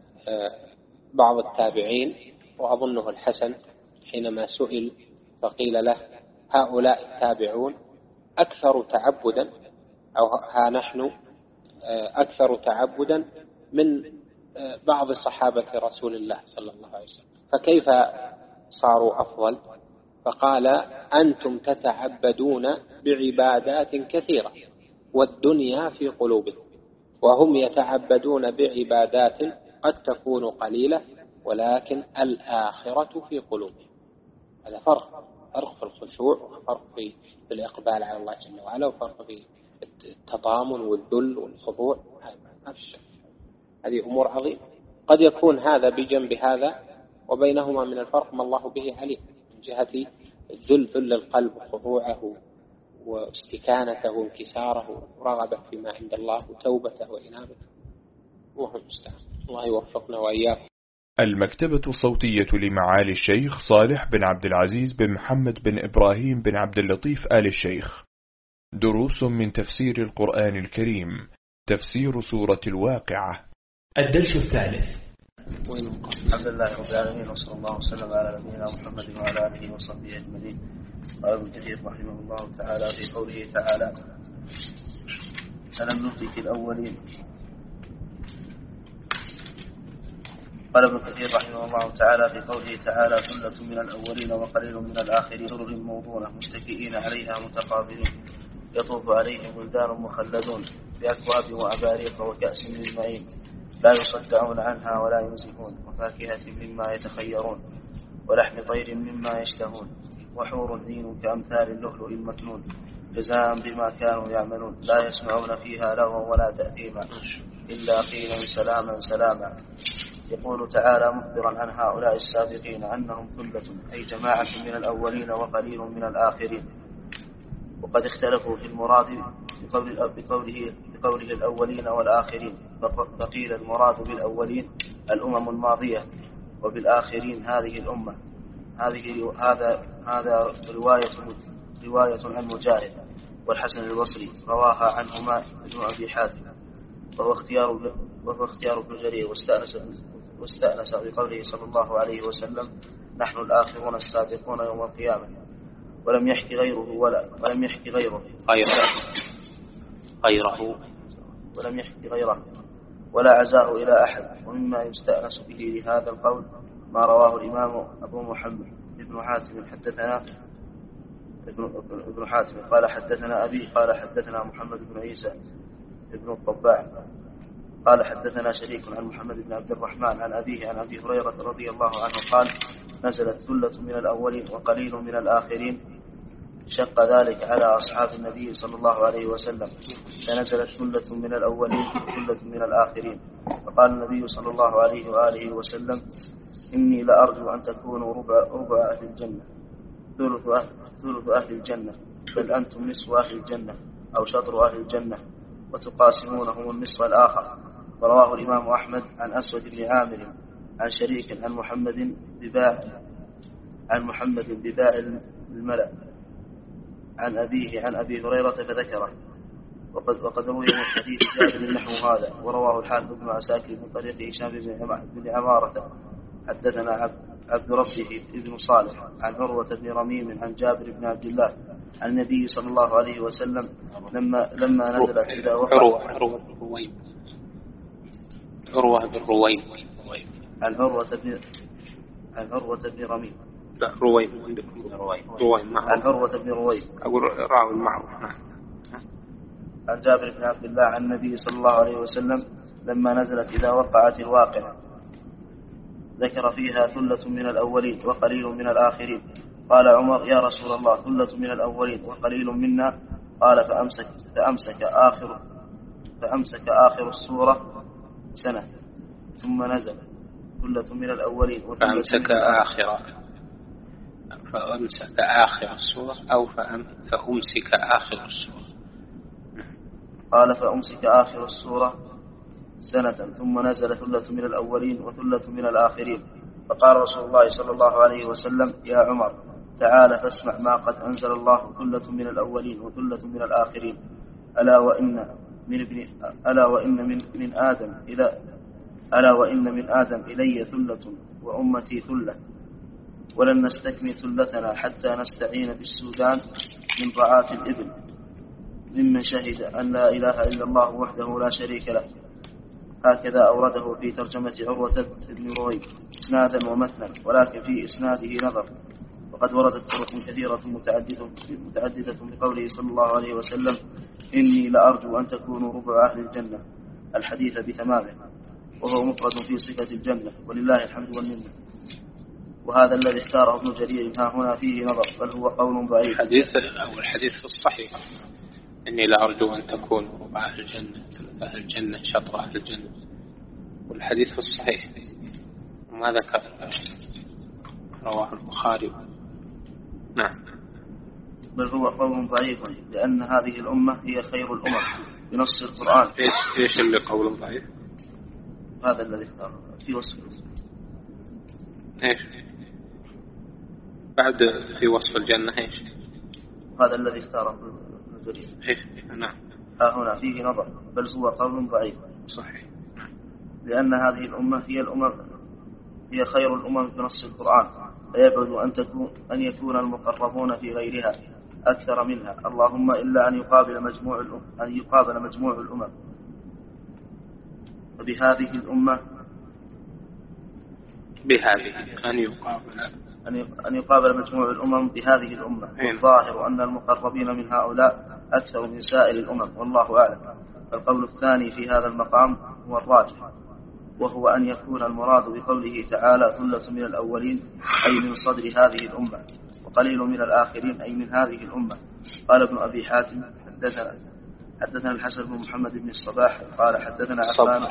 بعض التابعين وأظنه الحسن حينما سئل فقيل له: هؤلاء التابعون أكثر تعبدا، أو ها نحن أكثر تعبدا من بعض صحابة رسول الله صلى الله عليه وسلم، فكيف صاروا أفضل؟ فقال: أنتم تتعبدون بعبادات كثيرة والدنيا في قلوبكم، وهم يتعبدون بعبادات قد تكون قليلة ولكن الآخرة في قلوبهم. هذا فرق في الخشوع، وفرق في الإقبال على الله جل وعلا، وفرق في التضامن والذل والخضوع. ما في شك، هذه أمور عظيمة. قد يكون هذا بجنب هذا وبينهما من الفرق ما الله به عليم، من جهة ذل القلب وخضوعه واستكانته وانكساره ورغبة فيما عند الله وتوبته وإنابته. وهو المستعان، الله يوفقنا وإياكم. المكتبة الصوتية لمعالي الشيخ صالح بن عبد العزيز بن محمد بن إبراهيم بن عبد اللطيف آل الشيخ. دروس من تفسير القرآن الكريم. تفسير سورة الواقعة. الدرس الثالث. الحمد لله رب العالمين، وصلى الله وسلم على نبينا محمد وعلى آله وصحبه أجمعين. قال ابن كثير رحمه الله تعالى في قوله تعالى: ألم نهلك الأولين. قال ابن كثير رحمه الله تعالى في قوله تعالى: ثلة من الأولين وقليل من الآخرين، سرر موضونة متكئين عليها متقابلين، يطوف عليهم ولدان مخلدون بأكواب وأباريق وكأس من معين، لا يصدعون عنها ولا ينزفون، وفاكهة مما يتخيرون، ولحم طير مما يشتهون، وحور عين كأمثال اللؤلؤ المكنون، جزاء بما كانوا يعملون، لا يسمعون فيها لغوا ولا تأثيما إلا قيلا سلاما سلاما. يقول تعالى مخبرا عن هؤلاء السابقين أنهم ثلة، أي جماعة من الأولين وقليل من الآخرين. وقد اختلفوا في المراد بقوله الأولين والآخرين، فقيل المراد بالأولين الأمم الماضية، وبالآخرين هذه الأمة. هذا رواية عن مجاهد والحسن البصري، رواها عنهما ابن أبي حاتم، وهو اختيار ابن جرير، واستأنس بقوله صلى الله عليه وسلم: نحن الآخرون السابقون يوم القيامة. ولم يحكي غيره ولا عزاه إلى أحد. ومما يستأنس به لهذا القول ما رواه الإمام أبو محمد ابن حاتم حدثنا ابن حاتم قال حدثنا أبي قال حدثنا محمد بن عيسى ابن الطباع قال حدثنا شريك عن محمد بن عبد الرحمن عن أبيه عن أبي هريرة رضي الله عنه قال نزلت ثلة من الأولين وقليل من الآخرين شق ذلك على أصحاب النبي صلى الله عليه وسلم فنزلت ثلة من الأولين وثلة من الآخرين فقال النبي صلى الله عليه وآله وسلم إني لأرجو أن تكونوا ربع أهل الجنة ثلث أهل الجنة بل أنتم نصف أهل الجنة أو شطر أهل الجنة وتقاسمونهم النصف الآخر. ورواه الإمام أحمد عن أسود بن عامر عن شريك عن محمد بباء الملأ عن أبيه عن أبي هريرة فذكره. وقد روي من حديث جابر نحو هذا. ورواه الحافظ بن عساكر من طريق هشام بن عمارة حدثنا عبد ربه ابن صالح عن عروة بن رميم عن جابر بن عبد الله عن النبي صلى الله عليه وسلم لما نزلت إذا وقع عروة بن رويم عن عروة بن رميم لا رويم عندكم رويم عن عروة بن رويم أقول راوي معروف. عن جابر بن عبد الله عن النبي صلى الله عليه وسلم لما نزلت إذا وقعت الواقعة ذكر فيها ثلة من الأولين وقليل من الآخرين. قال عمر يا رسول الله ثلة من الأولين وقليل منا؟ قال فأمسك آخر السورة سنة ثم نزل ثلة من الأولين فأمسك آخر السورة أو فأمسك آخر السورة. قال فأمسك آخر السورة سنة ثم نزل ثلة من الأولين وثلة من الآخرين. فقال رسول الله صلى الله عليه وسلم يا عمر تعال فاسمع ما قد أنزل الله ثلة من الأولين وثلة من الآخرين ألا وإن من آدم إلي ثلة وأمتي ثلة ولن نستكمل ثلتنا حتى نستعين بالسودان من رعاة الإبل ممن شهد أن لا إله إلا الله وحده لا شريك له. هكذا أورده في ترجمة عروة بن رويم إسنادا ومثلا ولكن في إسناده نظر. وقد وردت طرق كثيرة متعددة بقوله صلى الله عليه وسلم إني لأرجو أن تكونوا ربع أهل الجنة الحديث بتمامه وهو مفرد في صفة الجنة ولله الحمد والمنة. وهذا الذي اختاره ابن جرير ها هنا فيه نظر بل هو قول ضعيف. الحديث في الصحيح إني لأرجو أن تكونوا ربع أهل الجنة ثلث أهل الجنة شطر أهل الجنة والحديث في الصحيح وما ذكر رواه البخاري. نعم بل هو قول ضعيف لأن هذه الأمة هي خير الأمم بنص القرآن. إيش اللي قول ضعيف؟ هذا الذي اختاره في وصف إيش بعد في وصف الجنة إيش هذا الذي اختاره ابن جرير. نعم هنا فيه نظر بل هو قول ضعيف صحيح لأن هذه الأمة هي خير الأمم بنص القرآن فيبعد أن يكون المقربون في غيرها أكثر منها اللهم إلا أن يقابل مجموع الأمم. وبهذه الأمة أن يقابل مجموع الأمم بهذه الأمة. والظاهر أن المقربين من هؤلاء أكثر من سائر الأمم والله أعلم. القول الثاني في هذا المقام هو الراجح وهو أن يكون المراد بقوله تعالى ثلة من الأولين أي من صدر هذه الأمة وقليل من الآخرين أي من هذه الأمة. قال ابن أبي حاتم حدثنا الحسن بن محمد بن الصباح قال حدثنا عفان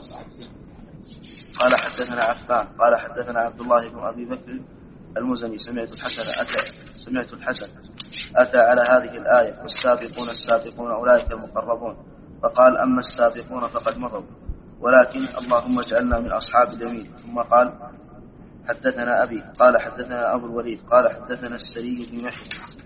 قال حدثنا عبد الله بن أبي بكر المزني سمعت الحسن أتى على هذه الآية والسابقون السابقون أولئك المقربون فقال أما السابقون فقد مروا ولكن اللهم اجعلنا من أصحاب اليمين. ثم قال حدثنا أبي قال حدثنا أبو الوليد قال حدثنا السري بن يحيى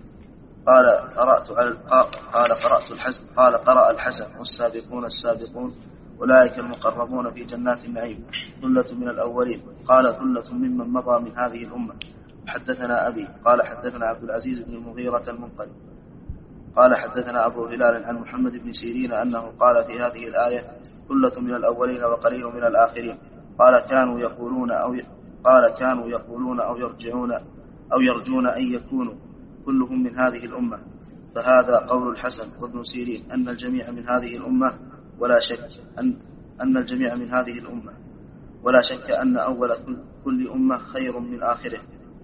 قال قرأ الحسن والسابقون السابقون أولئك المقربون في جنات النعيم ثلة من الأولين قال ثلة ممن مضى من هذه الأمة. حدثنا أبي قال حدثنا عبد العزيز بن المغيرة المنقذ قال حدثنا أبو هلال عن محمد بن سيرين أنه قال في هذه الآية ثلة من الأولين وقليل من الآخرين قال كانوا يقولون أو يرجون أن يكونوا كلهم من هذه الأمة، فهذا قول الحسن وابن سيرين أن الجميع من هذه الأمة، ولا شك أن الجميع من هذه الأمة، ولا شك أن أول كل أمة خير من آخرها.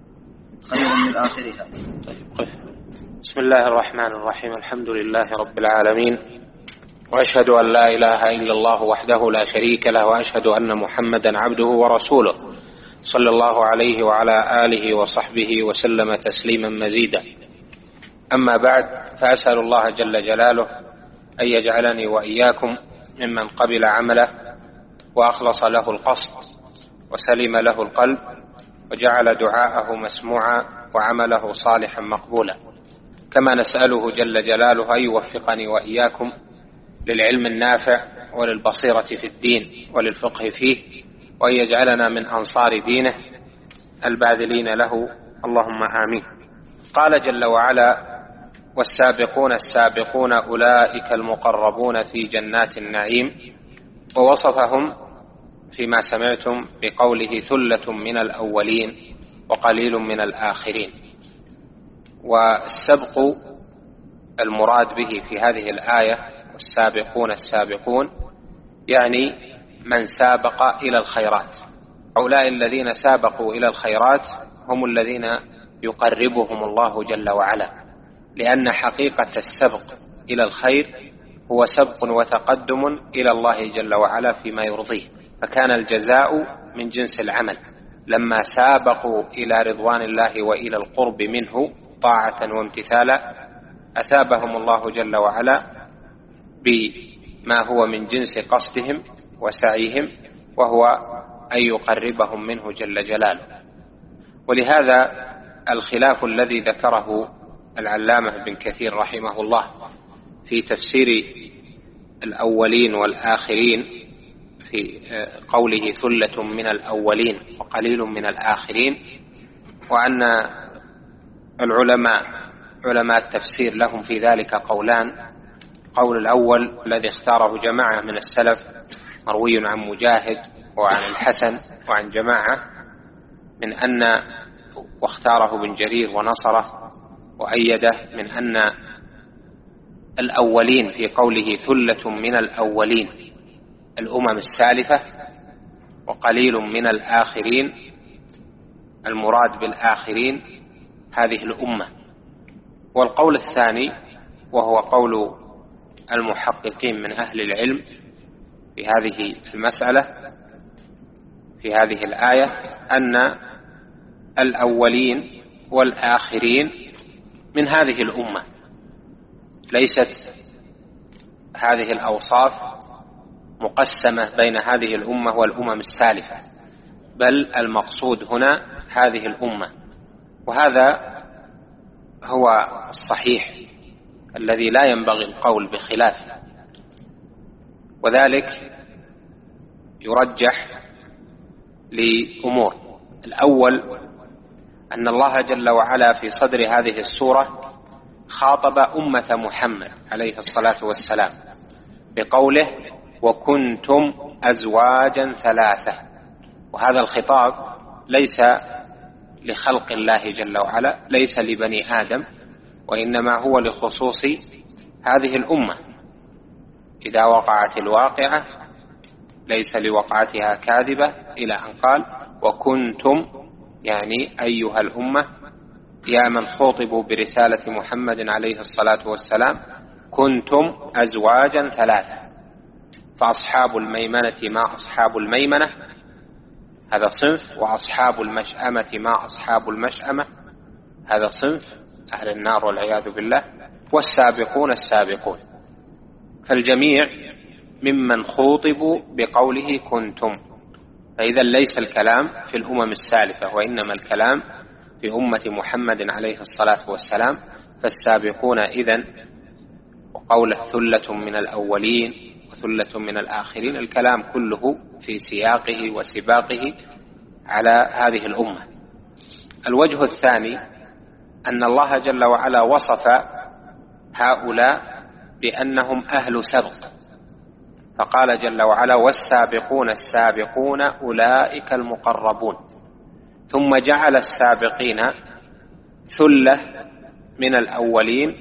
بسم الله الرحمن الرحيم. الحمد لله رب العالمين، وأشهد أن لا إله إلا الله وحده لا شريك له، وأشهد أن محمدا عبده ورسوله صلى الله عليه وعلى آله وصحبه وسلم تسليما مزيدا. أما بعد، فأسأل الله جل جلاله أن يجعلني وإياكم ممن قبل عمله وأخلص له القصد وسلم له القلب، وجعل دعاءه مسموعا وعمله صالحا مقبولا. كما نسأله جل جلاله أن يوفقني وإياكم للعلم النافع وللبصيرة في الدين وللفقه فيه، وأن يجعلنا من أنصار دينه الباذلين له، اللهم آمين. قال جل وعلا: والسابقون السابقون أولئك المقربون في جنات النعيم، ووصفهم فيما سمعتم بقوله ثلة من الأولين وقليل من الآخرين. والسبق المراد به في هذه الآية والسابقون السابقون يعني من سابق إلى الخيرات. هؤلاء الذين سابقوا إلى الخيرات هم الذين يقربهم الله جل وعلا، لأن حقيقة السبق إلى الخير هو سبق وتقدم إلى الله جل وعلا فيما يرضيه، فكان الجزاء من جنس العمل. لما سابقوا إلى رضوان الله وإلى القرب منه طاعة وامتثالا، أثابهم الله جل وعلا بما هو من جنس قصدهم وسعيهم، وهو أن يقربهم منه جل جلاله. ولهذا الخلاف الذي ذكره العلامة بن كثير رحمه الله في تفسير الأولين والآخرين في قوله ثلة من الأولين وقليل من الآخرين، وأن علماء التفسير لهم في ذلك قولان. قول الأول الذي اختاره جماعة من السلف مروي عن مجاهد وعن الحسن وعن جماعة من أن، واختاره بن جرير ونصره وأيده، من أن الأولين في قوله ثلة من الأولين الأمم السالفة، وقليل من الآخرين المراد بالآخرين هذه الأمة. والقول الثاني وهو قول المحققين من أهل العلم في هذه المسألة في هذه الآية أن الأولين والآخرين من هذه الأمة، ليست هذه الأوصاف مقسمة بين هذه الأمة والأمم السالفة، بل المقصود هنا هذه الأمة. وهذا هو الصحيح الذي لا ينبغي القول بخلافه، وذلك يرجح لأمور. الأول أن الله جل وعلا في صدر هذه السورة خاطب أمة محمد عليه الصلاة والسلام بقوله: وكنتم أزواجا ثلاثة. وهذا الخطاب ليس لخلق الله جل وعلا، ليس لبني آدم، وإنما هو لخصوص هذه الأمة. إذا وقعت الواقعة ليس لوقعتها كاذبة، إلى أن قال: وكنتم، يعني أيها الأمة، يا من خوطبوا برسالة محمد عليه الصلاة والسلام، كنتم أزواجا ثلاثة. فأصحاب الميمنة ما أصحاب الميمنة، هذا صنف، وأصحاب المشأمة ما أصحاب المشأمة، هذا صنف أهل النار والعياذ بالله. والسابقون السابقون، فالجميع ممن خوطبوا بقوله كنتم. فإذا ليس الكلام في الأمم السالفة، وإنما الكلام في أمة محمد عليه الصلاة والسلام. فالسابقون إذن، وقوله ثلة من الأولين وثلة من الآخرين، الكلام كله في سياقه وسباقه على هذه الأمة. الوجه الثاني أن الله جل وعلا وصف هؤلاء بأنهم أهل سبق، فقال جل وعلا: والسابقون السابقون أولئك المقربون. ثم جعل السابقين ثلة من الأولين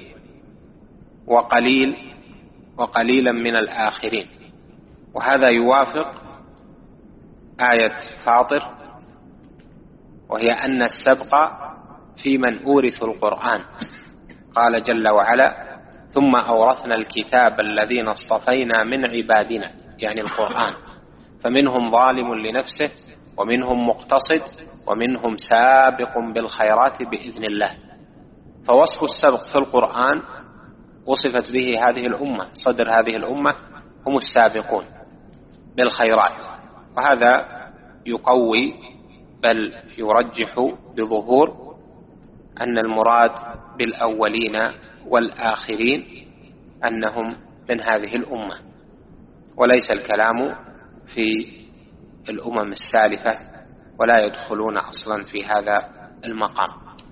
وقليلا من الآخرين. وهذا يوافق آية فاطر، وهي أن السبق في من أورث القرآن. قال جل وعلا: ثم أورثنا الكتاب الذين اصطفينا من عبادنا، يعني القرآن، فمنهم ظالم لنفسه ومنهم مقتصد ومنهم سابق بالخيرات بإذن الله. فوصف السبق في القرآن وصفت به هذه الأمة، صدر هذه الأمة هم السابقون بالخيرات. وهذا يقوي بل يرجح بظهور أن المراد بالأولين والآخرين أنهم من هذه الأمة، وليس الكلام في الأمم السالفة، ولا يدخلون أصلا في هذا المقام.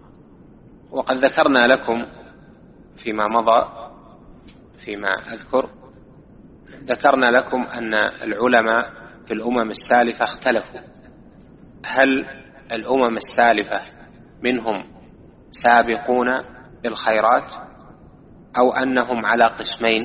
وقد ذكرنا لكم فيما مضى، فيما أذكر، ذكرنا لكم أن العلماء في الأمم السالفة اختلفوا: هل الأمم السالفة منهم سابقون بالخيرات، أو أنهم على قسمين: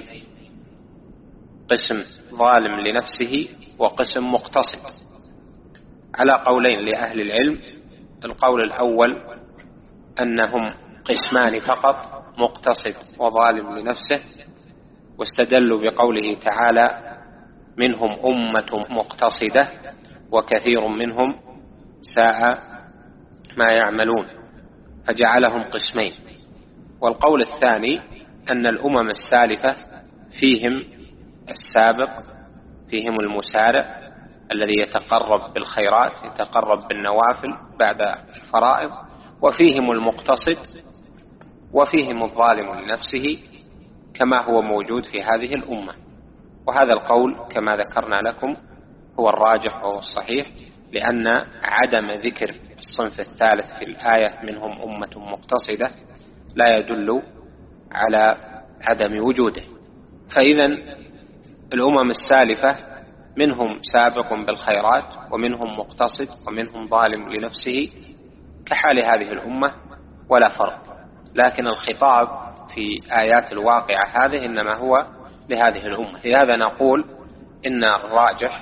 قسم ظالم لنفسه وقسم مقتصد. على قولين لأهل العلم. القول الأول أنهم قسمان فقط، مقتصد وظالم لنفسه، واستدلوا بقوله تعالى: منهم أمة مقتصدة وكثير منهم ساء ما يعملون، فجعلهم قسمين. والقول الثاني أن الأمم السالفة فيهم السابق، فيهم المسارع الذي يتقرب بالخيرات، يتقرب بالنوافل بعد الفرائض، وفيهم المقتصد، وفيهم الظالم لنفسه، كما هو موجود في هذه الأمة. وهذا القول كما ذكرنا لكم هو الراجح وهو الصحيح، لأن عدم ذكر الصنف الثالث في الآية منهم أمة مقتصدة لا يدل على عدم وجوده. فإذا الأمم السالفة منهم سابق بالخيرات ومنهم مقتصد ومنهم ظالم لنفسه كحال هذه الأمة ولا فرق. لكن الخطاب في آيات الواقعة هذه إنما هو لهذه الأمة. لهذا نقول إن الراجح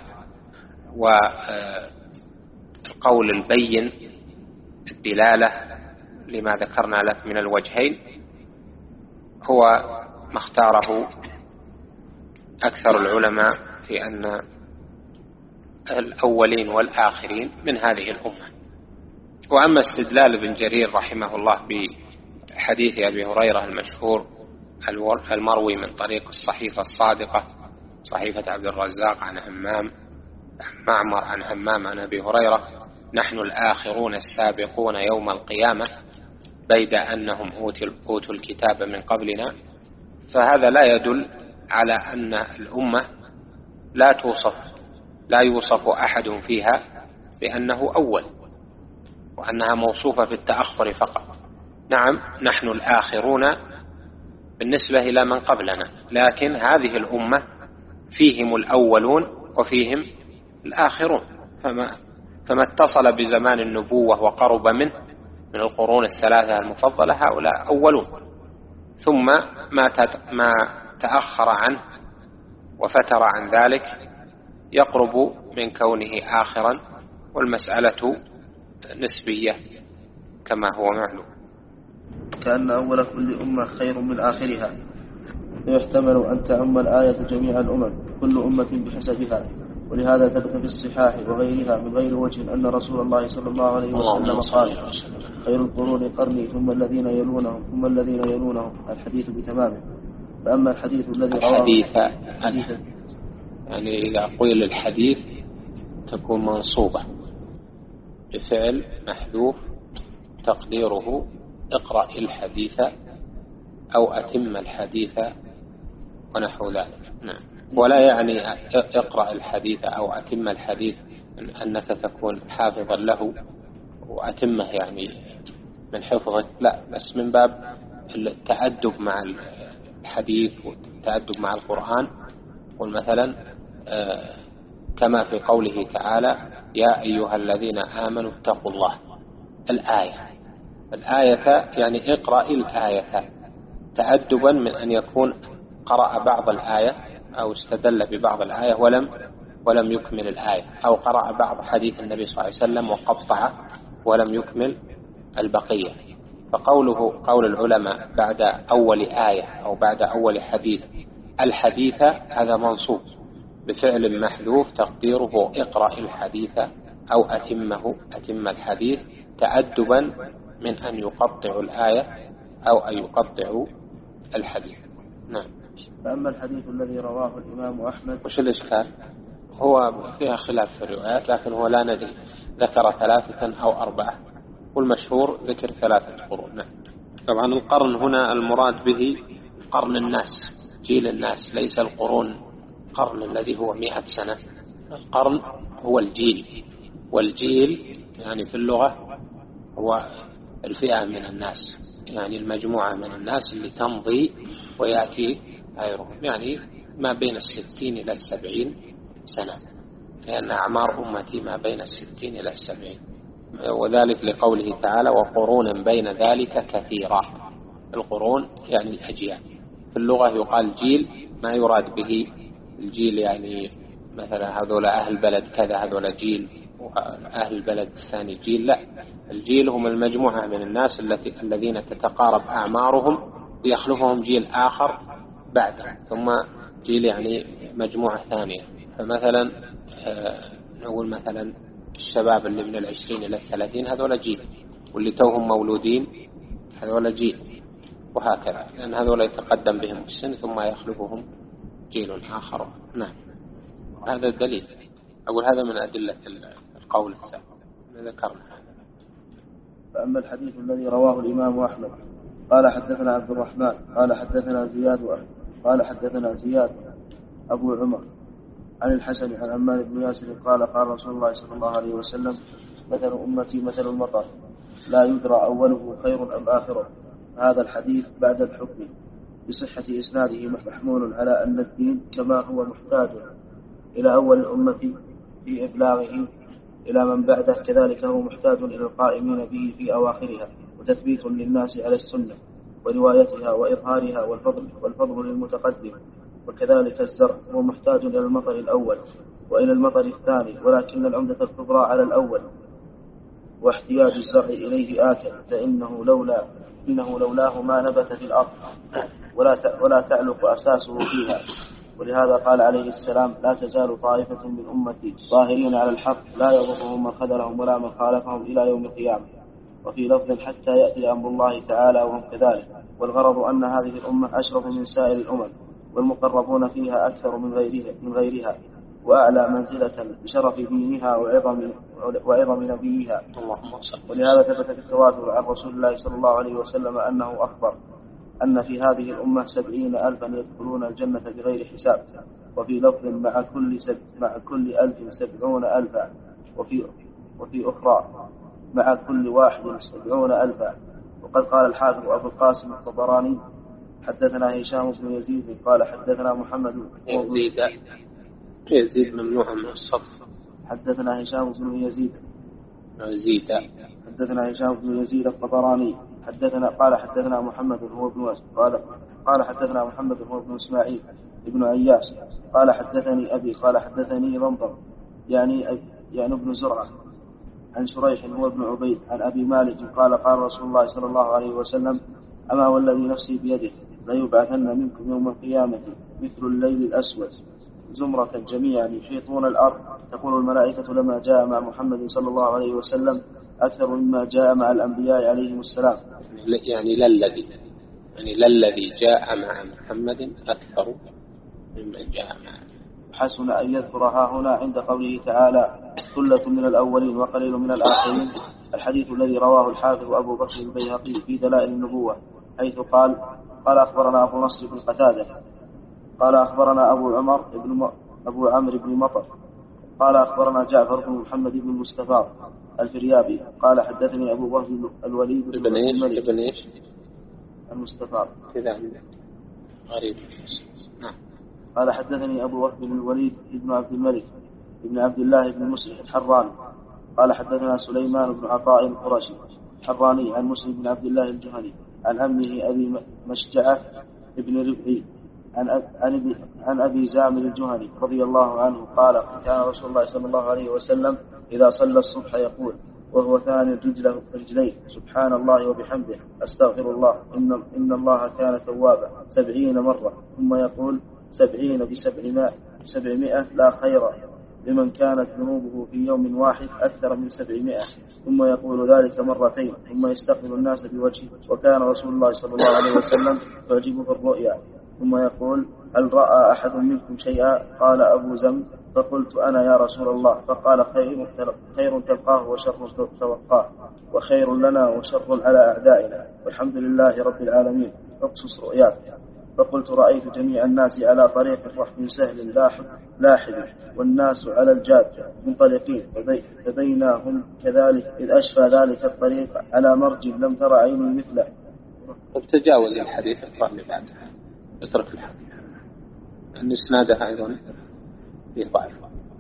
والقول البين الدلالة لما ذكرنا لك من الوجهين هو ما اختاره أكثر العلماء في أن الأولين والآخرين من هذه الأمة. وأما استدلال ابن جرير رحمه الله بحديث أبي هريرة المشهور المروي من طريق الصحيفة الصادقة، صحيفة عبد الرزاق عن همام معمر عن همام عن أبي هريرة: نحن الآخرون السابقون يوم القيامة بيد أنهم أوتوا الكتاب من قبلنا. فهذا لا يدل على أن الأمة لا يوصف أحد فيها بأنه أول، وأنها موصوفة في التأخر فقط. نعم، نحن الآخرون بالنسبة إلى من قبلنا، لكن هذه الأمة فيهم الأولون وفيهم الآخرون. فما اتصل بزمان النبوة وقرب منه من القرون الثلاثة المفضلة هؤلاء أولون، ثم ما تأخر عنه وفتر عن ذلك يقرب من كونه آخرا، والمسألة نسبية كما هو معلوم. كأن أول كل أمة خير من آخرها، فيحتمل أن تعم الآية جميع الأمم كل أمة بحسبها. ولهذا ثبت في الصحاح وغيرها من غير وجه أن رسول الله صلى الله عليه وسلم قال: خير القرون قرني ثم الذين يلونهم ثم الذين يلونهم، الحديث بتمامه. فأما الحديث الذي الحديث يعني إذا قيل الحديث تكون منصوبة بفعل محذوف تقديره اقرأ الحديث أو أتم الحديث ونحو ذلك. نعم. ولا يعني اقرأ الحديث أو أتم الحديث أنك تكون حافظا له وأتمه يعني من حفظك، لا، بس من باب التأدب مع الحديث والتأدب مع القرآن. والمثلا كما في قوله تعالى: يا أيها الذين آمنوا اتقوا الله، الآية يعني اقرأ الآية، تأدبا من أن يكون قرأ بعض الآية أو استدل ببعض الآية ولم يكمل الآية، أو قرأ بعض حديث النبي صلى الله عليه وسلم وقطعه ولم يكمل البقية. فقوله قول العلماء بعد أول آية أو بعد أول حديث الحديث، هذا منصوب بفعل محذوف تقديره اقرأ الحديث أو أتم الحديث، تأدبا من أن يقطع الآية أو أن يقطع الحديث. نعم. فأما الحديث الذي رواه الإمام أحمد، وش الإشكال؟ هو فيها خلاف في الروايات، لكن هو لا ندري ذكر 3 أو 4، والمشهور ذكر 3 قرون. نعم. طبعا القرن هنا المراد به قرن الناس، جيل الناس، ليس القرون قرن الذي هو 100 سنة. القرن هو الجيل، والجيل يعني في اللغة هو الفئة من الناس، يعني المجموعة من الناس اللي تمضي ويأتي غيرهم، يعني ما بين 60 إلى 70 سنة، لأن أعمار أمتي ما بين 60 إلى 70، وذلك لقوله تعالى وقرون بين ذلك كثيرا. القرون يعني الأجيال. في اللغة يقال جيل، ما يراد به الجيل يعني مثلا هذول أهل بلد كذا هذول جيل، وأهل البلد الثاني جيل، لا، الجيل هم المجموعة من الناس الذين تتقارب أعمارهم يخلفهم جيل آخر بعده، ثم جيل يعني مجموعة ثانية. فمثلا نقول مثلا الشباب اللي من 20 إلى 30 هذول جيل، واللي توهم مولودين هذول جيل، وهكذا، لأن هذول يتقدم بهم السن ثم يخلفهم جيل آخر. نعم. هذا الدليل. أقول هذا من أدلة القول الثاني ذكرنا. فأما الحديث الذي رواه الإمام أحمد قال حدثنا عبد الرحمن قال حدثنا زياد أبو عمر عن الحسن عن عمار بن ياسر قال رسول الله صلى الله عليه وسلم مثل أمتي مثل المطر لا يدرى أوله خير أم آخره. هذا الحديث بعد الحكم بصحة إسناده محمول على أن الدين كما هو محتاج إلى أول الأمة في إبلاغه إلى من بعده، كذلك هو محتاج إلى القائمين به في أواخرها، وتثبيت للناس على السنة وروايتها وإظهارها والفضل للمتقدم. وكذلك الزرع هو محتاج إلى المطر الأول وإلى المطر الثاني، ولكن العمدة الكبرى على الأول، واحتياج الزرع إليه آكل، فإنه لولاه ما نبت في الأرض ولا تعلق أساسه فيها. ولهذا قال عليه السلام لا تزال طائفة من أمتي ظاهرين على الحق لا يضرهم من خذلهم ولا من خالفهم إلى يوم القيامة. وفي لفظ حتى يأتي أمر الله تعالى وهم كذلك. والغرض أن هذه الأمة أشرف من سائر الأمم، والمقربون فيها أكثر من غيرها، وأعلى منزلة بشرف دينها وعظم نبيها. ولهذا ثبت في التواتر عن رسول الله صلى الله عليه وسلم أنه أخبر أن في هذه الأمة 70,000 يدخلون الجنة بغير حساب، وفي لفظ مع كل 1000 70,000، وفي أخرى مع كل واحد 70,000. وقد قال الحافظ أبو القاسم الطبراني حدثنا هشام بن يزيد قال حدثنا محمد يزيد ممنوع من الصف. حدثنا هشام بن يزيد حدثنا هشام بن يزيد الطبراني قال حدثنا محمد هو ابن قال حدثنا محمد هو ابن إسماعيل ابن عياش قال حدثني أبي قال حدثني رمضان يعني ابن زرعة عن شريح هو ابن عبيد عن أبي مالك قال رسول الله صلى الله عليه وسلم أما والذي نفسي بيده ليبعثن منكم يوم القيامة مثل الليل الأسود زمرة جميعا يحيطون الأرض، تقول الملائكة لما جاء مع محمد صلى الله عليه وسلم أكثر مما جاء مع الأنبياء عليهم السلام. يعني للذي جاء مع محمد أكثر مما جاء معه. حسن أن يذكرها هنا عند قوله تعالى ثلة من الأولين وقليل من الآخرين، الحديث الذي رواه الحافظ أبو بكر البيهقي في دلائل النبوة، حيث قال أخبرنا أبو نصر بن قتادة قال أخبرنا أبو عمرو بن مطر قال أخبرنا جعفر بن محمد بن مصطفى الفريابي قال حدثني أبو وهب الوليد بن إيش المصطفى كذا غريب. نعم. قال حدثني أبو وهب الوليد بن عبد الملك بن عبد الله بن مسلم الحراني قال حدثنا سليمان بن عطاء القرشي الحراني عن مسلم بن عبد الله الجهني عن عمه أبي مشجعة بن ربعي عن أبي زامل الجهني رضي الله عنه قال كان رسول الله صلى الله عليه وسلم إذا صلى الصبح يقول وهو ثاني رجليه سبحان الله وبحمده أستغفر الله إن الله كان توابا 70 مرة ثم يقول 70 ب700 لا خير لمن كانت ذنوبه في يوم واحد أكثر من 700 ثم يقول ذلك مرتين ثم يستقبل الناس بوجهه وكان رسول الله صلى الله عليه وسلم تعجبه الرؤيا ثم يقول هل رأى أحد منكم شيئا قال أبو زمد فقلت أنا يا رسول الله فقال خير تلقاه وشر توقاه وخير لنا وشر على أعدائنا والحمد لله رب العالمين اقصص رؤياك فقلت رأيت جميع الناس على طريق رحب سهل لاحد والناس على الجاد منطلقين فبينهم كذلك إذ أشفى ذلك الطريق على مرج لم تر عيني مثله. تجاوز الحديث الثاني بعده اترك الحديث أن إسنادها أيضا في ضعف.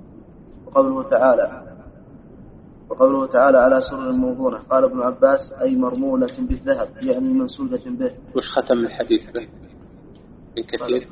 وقوله تعالى على سرر موضونة قال ابن عباس أي مرمولة بالذهب يعني منسوجة به. وش ختم الحديث به من كثير؟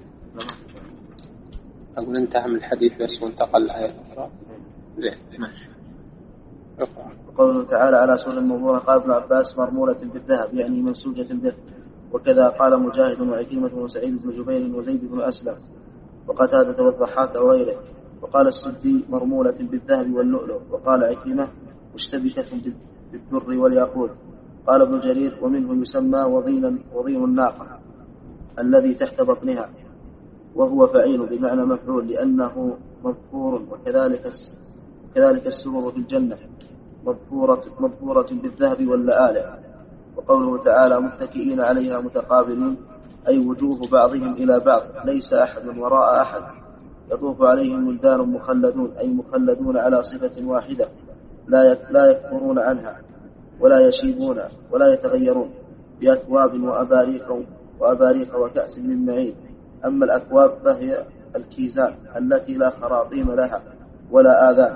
أقول انتهى من الحديث بس وانتقل لآية أخرى. زين ماشي. وقوله تعالى على سرر موضونة قال ابن عباس مرمولة بالذهب يعني منسوجة به. وكذا قال مجاهد وعكرمة وسعيد بن جبير وزيد بن أسلم وقتادة والضحاك وغيره. وقال السدي مرمولة بالذهب واللؤلؤ. وقال عكرمة مشتبكة بالدر والياقوت. قال ابن جرير ومنه يسمى وضين الناقة الذي تحت بطنها وهو فعيل بمعنى مفعول لأنه مذكور. وكذلك السرور في الجنة مذكورة بالذهب واللآلئ. وقوله تعالى متكئين عليها متقابلين أي وجوه بعضهم إلى بعض ليس أحد وراء أحد يطوف عليهم ولدان مخلدون أي مخلدون على صفة واحدة لا يكفرون عنها ولا يشيبون ولا يتغيرون بأكواب وأباريق وكأس من معين. أما الأكواب فهي الكيزان التي لا خراطيم لها ولا آذان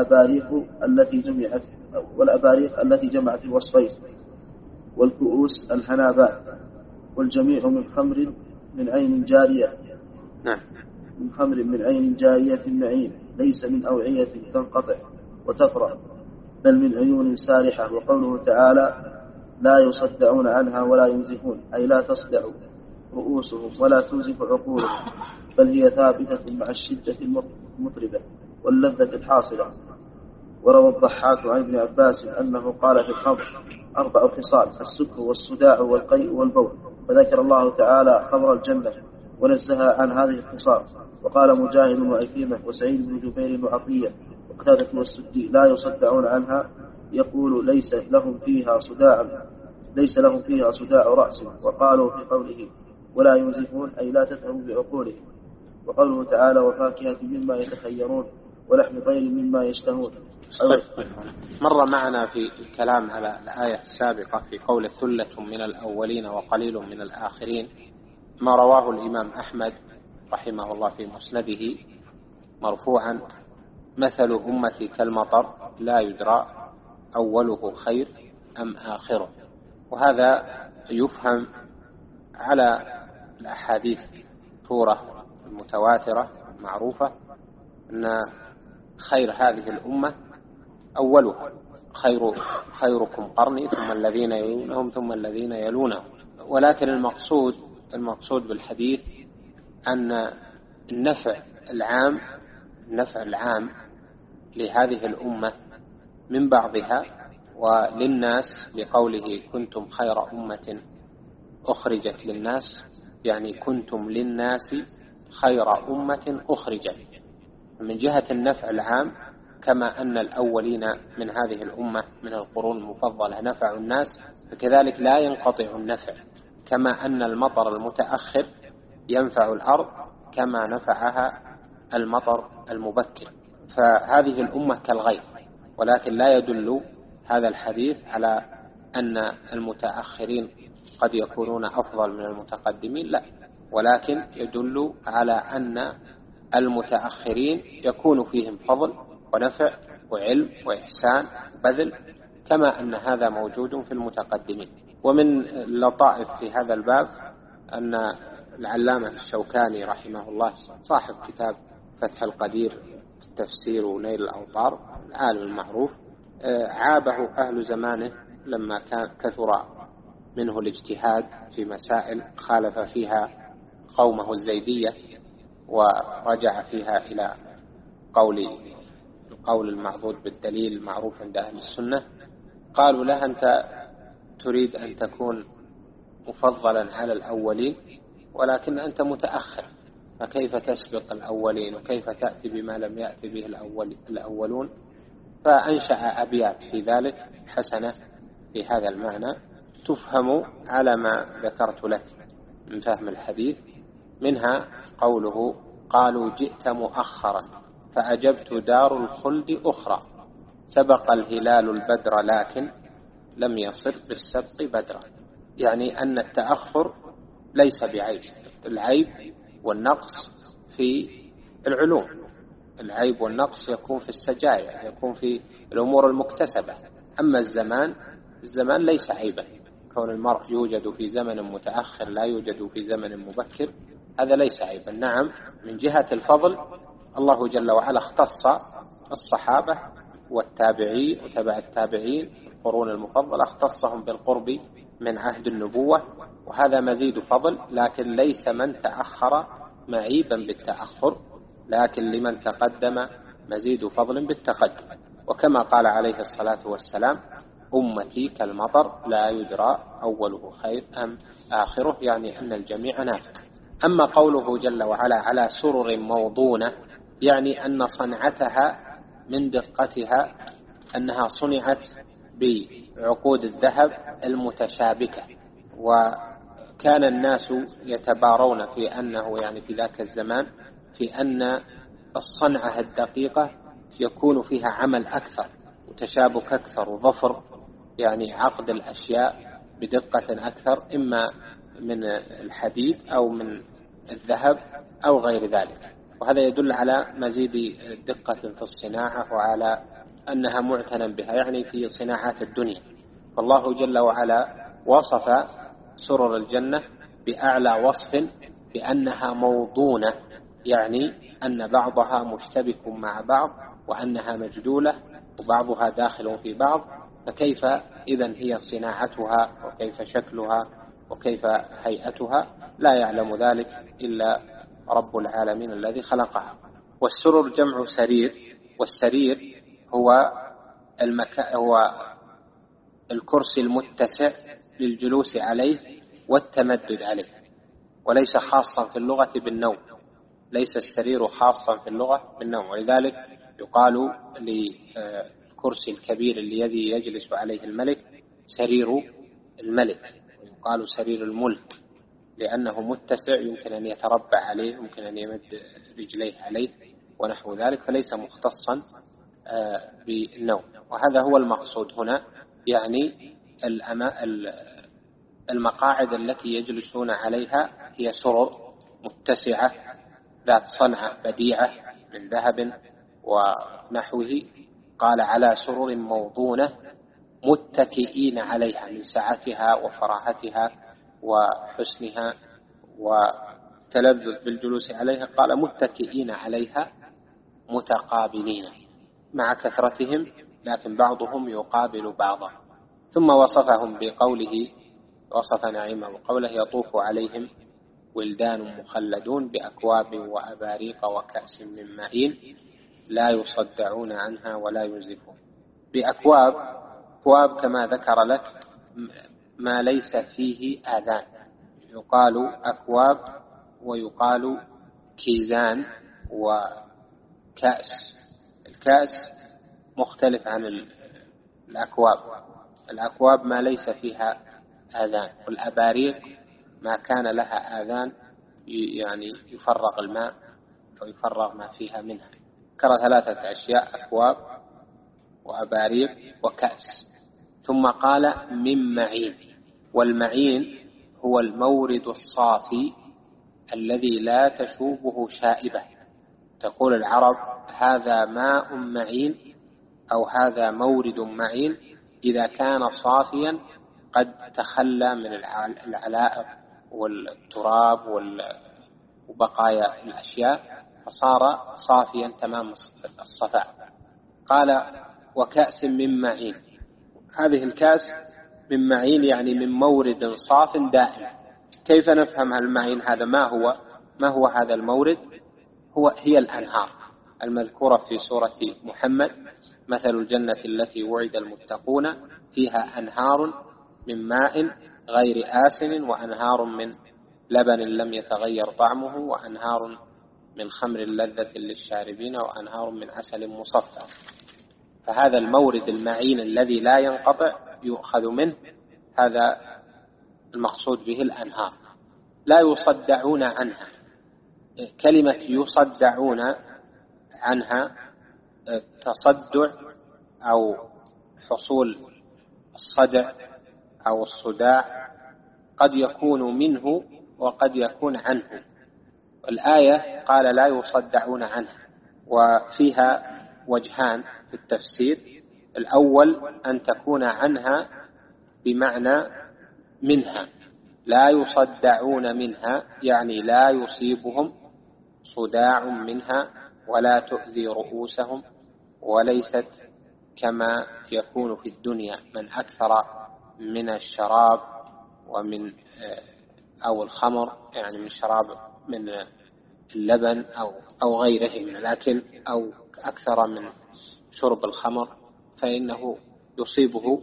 والأباريق التي جمعت الوصفين والكؤوس الحنابات والجميع من خمر من عين جارية النعيم ليس من أوعية تنقطع وتفرغ بل من عيون سارحة. وقوله تعالى لا يصدعون عنها ولا ينزفون أي لا تصدع رؤوسهم ولا تنزف عقولهم بل هي ثابتة مع الشدة المطربة واللذة الحاصلة. وروى الضحاك عن ابن عباس أنه قال في الخمر 4 خصال السكر والصداع والقيء والبول فذكر الله تعالى خمر الجنة ونزهها عن هذه الخصال. وقال مجاهد وعكرمة وسعيد بن جبير وعطية وقتادة والسدي لا يصدعون عنها يقول ليس لهم فيها صداع رأس. وقالوا في قوله ولا ينزفون أي لا تذهبوا بعقولهم. وقوله تعالى وفاكهة مما يتخيرون ولحم طير مما يشتهون. مر معنا في الكلام على الآية السابقة في قول ثلة من الأولين وقليل من الآخرين ما رواه الإمام أحمد رحمه الله في مسنده مرفوعا مثل أمتي كالمطر لا يدرى أوله خير أم آخره. وهذا يفهم على الأحاديث الثورة المتواترة المعروفة أن خير هذه الأمة أولها خيركم قرني ثم الذين يلونهم ثم الذين يلونهم. ولكن المقصود بالحديث أن النفع العام لهذه الأمة من بعضها وللناس بقوله كنتم خير أمة أخرجت للناس يعني كنتم للناس خير أمة أخرجت من جهة النفع العام كما أن الأولين من هذه الأمة من القرون المفضلة نفع الناس فكذلك لا ينقطع النفع كما أن المطر المتأخر ينفع الأرض كما نفعها المطر المبكر. فهذه الأمة كالغيث. ولكن لا يدل هذا الحديث على أن المتأخرين قد يكونون أفضل من المتقدمين لا ولكن يدل على أن المتأخرين يكون فيهم فضل ونفع وعلم وإحسان وبذل، كما أن هذا موجود في المتقدمين. ومن اللطائف في هذا الباب أن العلامة الشوكاني رحمه الله صاحب كتاب فتح القدير التفسير ونيل الأوطار العالم المعروف، عابه أهل زمانه لما كثر منه الاجتهاد في مسائل خالف فيها قومه الزيدية ورجع فيها إلى القول المعضود بالدليل المعروف عند أهل السنة. قالوا له: أنت تريد أن تكون مفضلا على الأولين ولكن أنت متأخر، فكيف تسبق الأولين وكيف تأتي بما لم يأتي به الأولون؟ فأنشأ أبيات في ذلك حسنة في هذا المعنى تفهم على ما ذكرت لك من فهم الحديث. منها قوله: قالوا جئت مؤخرا فأجبت دار الخلد أخرى، سبق الهلال البدر لكن لم يصر بالسبق بدرا. يعني أن التأخر ليس بعيب، العيب والنقص في العلوم، العيب والنقص يكون في السجايا، يكون في الأمور المكتسبة. أما الزمان ليس عيبا، كون المرء يوجد في زمن متأخر لا يوجد في زمن مبكر هذا ليس عيبا. نعم، من جهة الفضل الله جل وعلا اختص الصحابة والتابعين وتبع التابعين القرون المفضلة، اختصهم بالقرب من عهد النبوة، وهذا مزيد فضل. لكن ليس من تأخر معيبا بالتأخر، لكن لمن تقدم مزيد فضل بالتقدم. وكما قال عليه الصلاة والسلام: أمتي كالمطر لا يدرى أوله خير أم آخره، يعني أن الجميع نافع. أما قوله جل وعلا على سرر موضونة، يعني أن صنعتها من دقتها أنها صنعت بعقود الذهب المتشابكة، وكان الناس يتبارون في أنه يعني في ذاك الزمان في أن الصنعة الدقيقة يكون فيها عمل أكثر وتشابك أكثر وظفر، يعني عقد الأشياء بدقة أكثر، إما من الحديد أو من الذهب أو غير ذلك. وهذا يدل على مزيد دقة في الصناعة وعلى أنها معتنى بها، يعني في صناعات الدنيا. فالله جل وعلا وصف سرر الجنة بأعلى وصف بأنها موضونة، يعني أن بعضها مشتبك مع بعض وأنها مجدولة وبعضها داخل في بعض. فكيف إذن هي صناعتها وكيف شكلها وكيف هيئتها؟ لا يعلم ذلك إلا رب العالمين الذي خلقها. والسرر جمع سرير، والسرير هو الكرسي المتسع للجلوس عليه والتمدد عليه، وليس خاصا في اللغة بالنوم، ليس السرير خاصا في اللغة بالنوم. ولذلك يقال للكرسي الكبير الذي يجلس عليه الملك سرير الملك، ويقال سرير الملك لأنه متسع، يمكن أن يتربع عليه، يمكن أن يمد رجليه عليه ونحو ذلك، فليس مختصا بالنوم. وهذا هو المقصود هنا، يعني المقاعد التي يجلسون عليها هي سرر متسعة ذات صنعة بديعة من ذهب ونحوه. قال على سرر موضونة متكئين عليها، من سعتها وفراحتها وحسنها وتلذذ بالجلوس عليها. قال متكئين عليها متقابلين، مع كثرتهم لكن بعضهم يقابل بعضا. ثم وصفهم بقوله، وصف نعيمه بقوله: يطوف عليهم ولدان مخلدون بأكواب وأباريق وكأس من معين لا يصدعون عنها ولا ينزفون. بأكواب، أكواب كما ذكر لك ما ليس فيه آذان، يقال أكواب ويقال كيزان وكأس. الكأس مختلف عن الأكواب، الأكواب ما ليس فيها آذان، والأباريق ما كان لها آذان، يعني يفرغ الماء أو يفرغ ما فيها منها. ذكر 3 أشياء: أكواب وأباريق وكأس. ثم قال من معين، والمعين هو المورد الصافي الذي لا تشوبه شائبة. تقول العرب: هذا ماء معين، أو هذا مورد معين إذا كان صافيا قد تخلى من العلائق والتراب وبقايا الأشياء فصار صافيا تمام الصفاء. قال وكأس من معين، هذه الكأس من معين يعني من مورد صاف دائم. كيف نفهم المعين هذا؟ ما هو هذا المورد؟ هي الأنهار المذكورة في سورة محمد: مثل الجنة التي وعد المتقون فيها أنهار من ماء غير آسن وأنهار من لبن لم يتغير طعمه وأنهار من خمر لذة للشاربين وأنهار من عسل مصفى. فهذا المورد المعين الذي لا ينقطع يؤخذ منه، هذا المقصود به الأنهار. لا يصدعون عنها. كلمة يصدعون عنها تصدع أو حصول الصدع أو الصداع قد يكون منه وقد يكون عنه. الآية قال لا يصدعون عنها، وفيها وجهان في التفسير. الأول أن تكون عنها بمعنى منها، لا يصدعون منها يعني لا يصيبهم صداع منها ولا تؤذي رؤوسهم، وليست كما يكون في الدنيا من أكثر من الشراب ومن أو الخمر، يعني من شراب من اللبن أو غيره من الأكل، أو أكثر من شرب الخمر فإنه يصيبه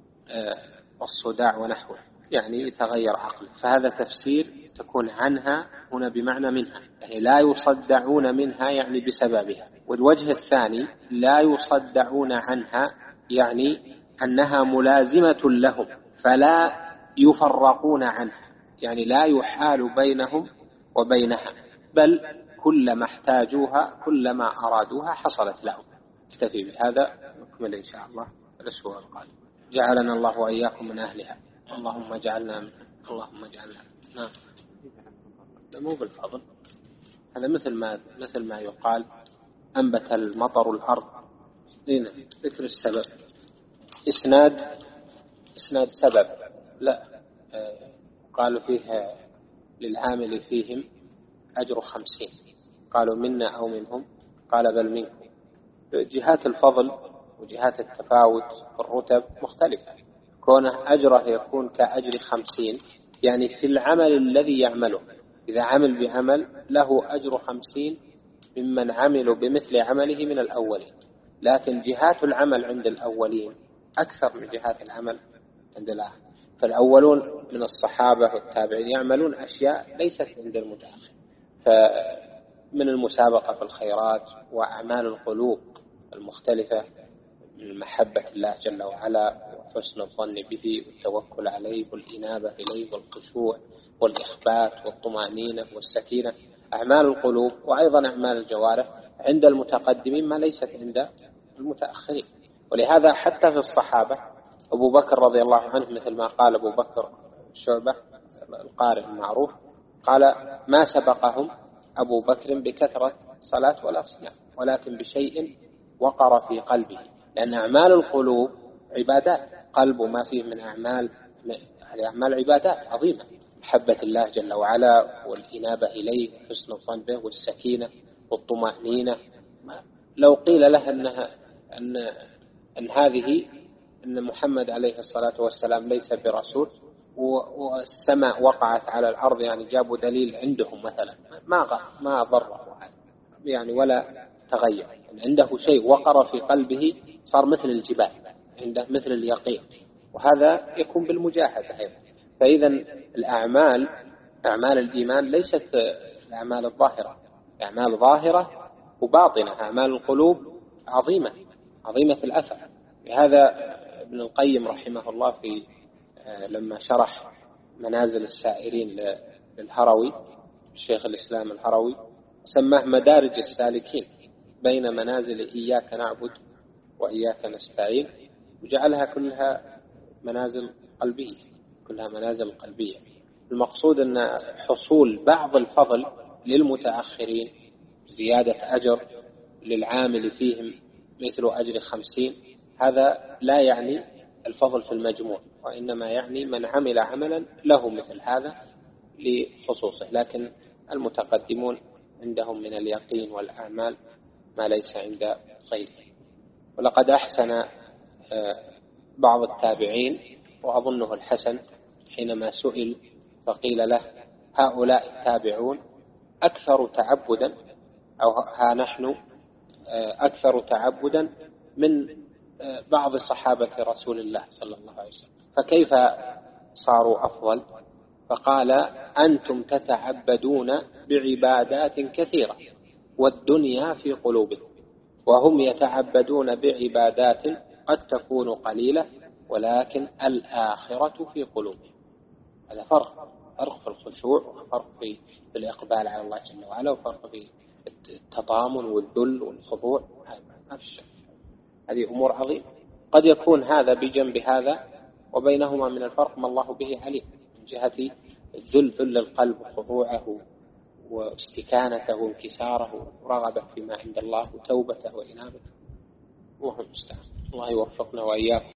الصداع ونحوه، يعني يتغير عقله. فهذا تفسير تكون عنها هنا بمعنى منها، يعني لا يصدعون منها يعني بسببها. والوجه الثاني لا يصدعون عنها يعني أنها ملازمة لهم فلا يفرقون عنها، يعني لا يحال بينهم وبينها، بل كلما احتاجوها كلما أرادوها حصلت لهم. اكتفي بهذا، نكمل إن شاء الله الأسبوع القادم. جعلنا الله وإياكم من أهلها. اللهم اجعلنا نعم. مو بالفضل، هذا مثل ما يقال أنبت المطر الأرض. هنا ذكر السبب، إسناد سبب لا. قالوا فيه للعامل فيهم أجر 50، قالوا منا أو منهم، قال بل منكم. جهات الفضل وجهات التفاوت في الرتب مختلفة. كونه أجره يكون كأجر 50 يعني في العمل الذي يعمله، إذا عمل بعمل له أجر 50 ممن عملوا بمثل عمله من الأولين، لكن جهات العمل عند الأولين أكثر من جهات العمل عند الآخر. فالأولون من الصحابة والتابعين يعملون أشياء ليست عند المتأخر، فمن المسابقة في الخيرات وأعمال القلوب المختلفة من محبة الله جل وعلا وحسن الظن به والتوكل عليه والإنابة إليه والخشوع والإخبات والطمأنينة والسكينة، أعمال القلوب وأيضا أعمال الجوارح عند المتقدمين ما ليست عند المتأخرين. ولهذا حتى في الصحابة أبو بكر رضي الله عنه مثل ما قال أبو بكر شعبة القارئ المعروف، قال ما سبقهم أبو بكر بكثرة صلاة ولا صيام، ولكن بشيء وقر في قلبه، لأن أعمال القلوب عبادات، قلب ما فيه من أعمال عبادات عظيمة، محبة الله جل وعلا والإنابة إليه وحسن الظن به والسكينة والطمأنينة. لو قيل له أن محمد عليه الصلاة والسلام ليس برسول والسماء وقعت على الأرض، يعني جابوا دليل عندهم مثلا، ما ضره يعني ولا تغير، يعني عنده شيء وقر في قلبه صار مثل الجبال، عنده مثل اليقين، وهذا يكون بالمجاهدة أيضا. فإذا الأعمال أعمال الإيمان ليست الأعمال الظاهرة، أعمال ظاهرة وباطنة، أعمال القلوب عظيمة الأثر. لهذا ابن القيم رحمه الله لما شرح منازل السائرين للهروي الشيخ الإسلام الهروي سماه مدارج السالكين بين منازل إياك نعبد وإياك نستعين، وجعلها كلها منازل قلبية، كلها منازل قلبية. المقصود أن حصول بعض الفضل للمتأخرين، زيادة أجر للعامل فيهم مثل أجر 50، هذا لا يعني الفضل في المجموع، وإنما يعني من عمل عملا له مثل هذا لخصوصه. لكن المتقدمون عندهم من اليقين والأعمال ما ليس عند غيره. ولقد أحسن بعض التابعين وأظنه الحسن حينما سئل فقيل له هؤلاء التابعون أكثر تعبدا، أو ها نحن أكثر تعبدا من بعض صحابة رسول الله صلى الله عليه وسلم، فكيف صاروا أفضل؟ فقال أنتم تتعبدون بعبادات كثيرة والدنيا في قلوبكم، وهم يتعبدون بعبادات قد تكون قليلة ولكن الآخرة في قلوبهم. هذا فرق في الخشوع، وفرق في الإقبال على الله جل وعلا، وفرق في التضامن والذل والخضوع. ما في شك، هذه أمور عظيمة. قد يكون هذا بجنب هذا وبينهما من الفرق ما الله به عليم، من جهة ذل القلب وخضوعه واستكانته وانكساره ورغبة فيما عند الله وتوبته وإنابته. وهم المستعان. الله يوفقنا وإياكم.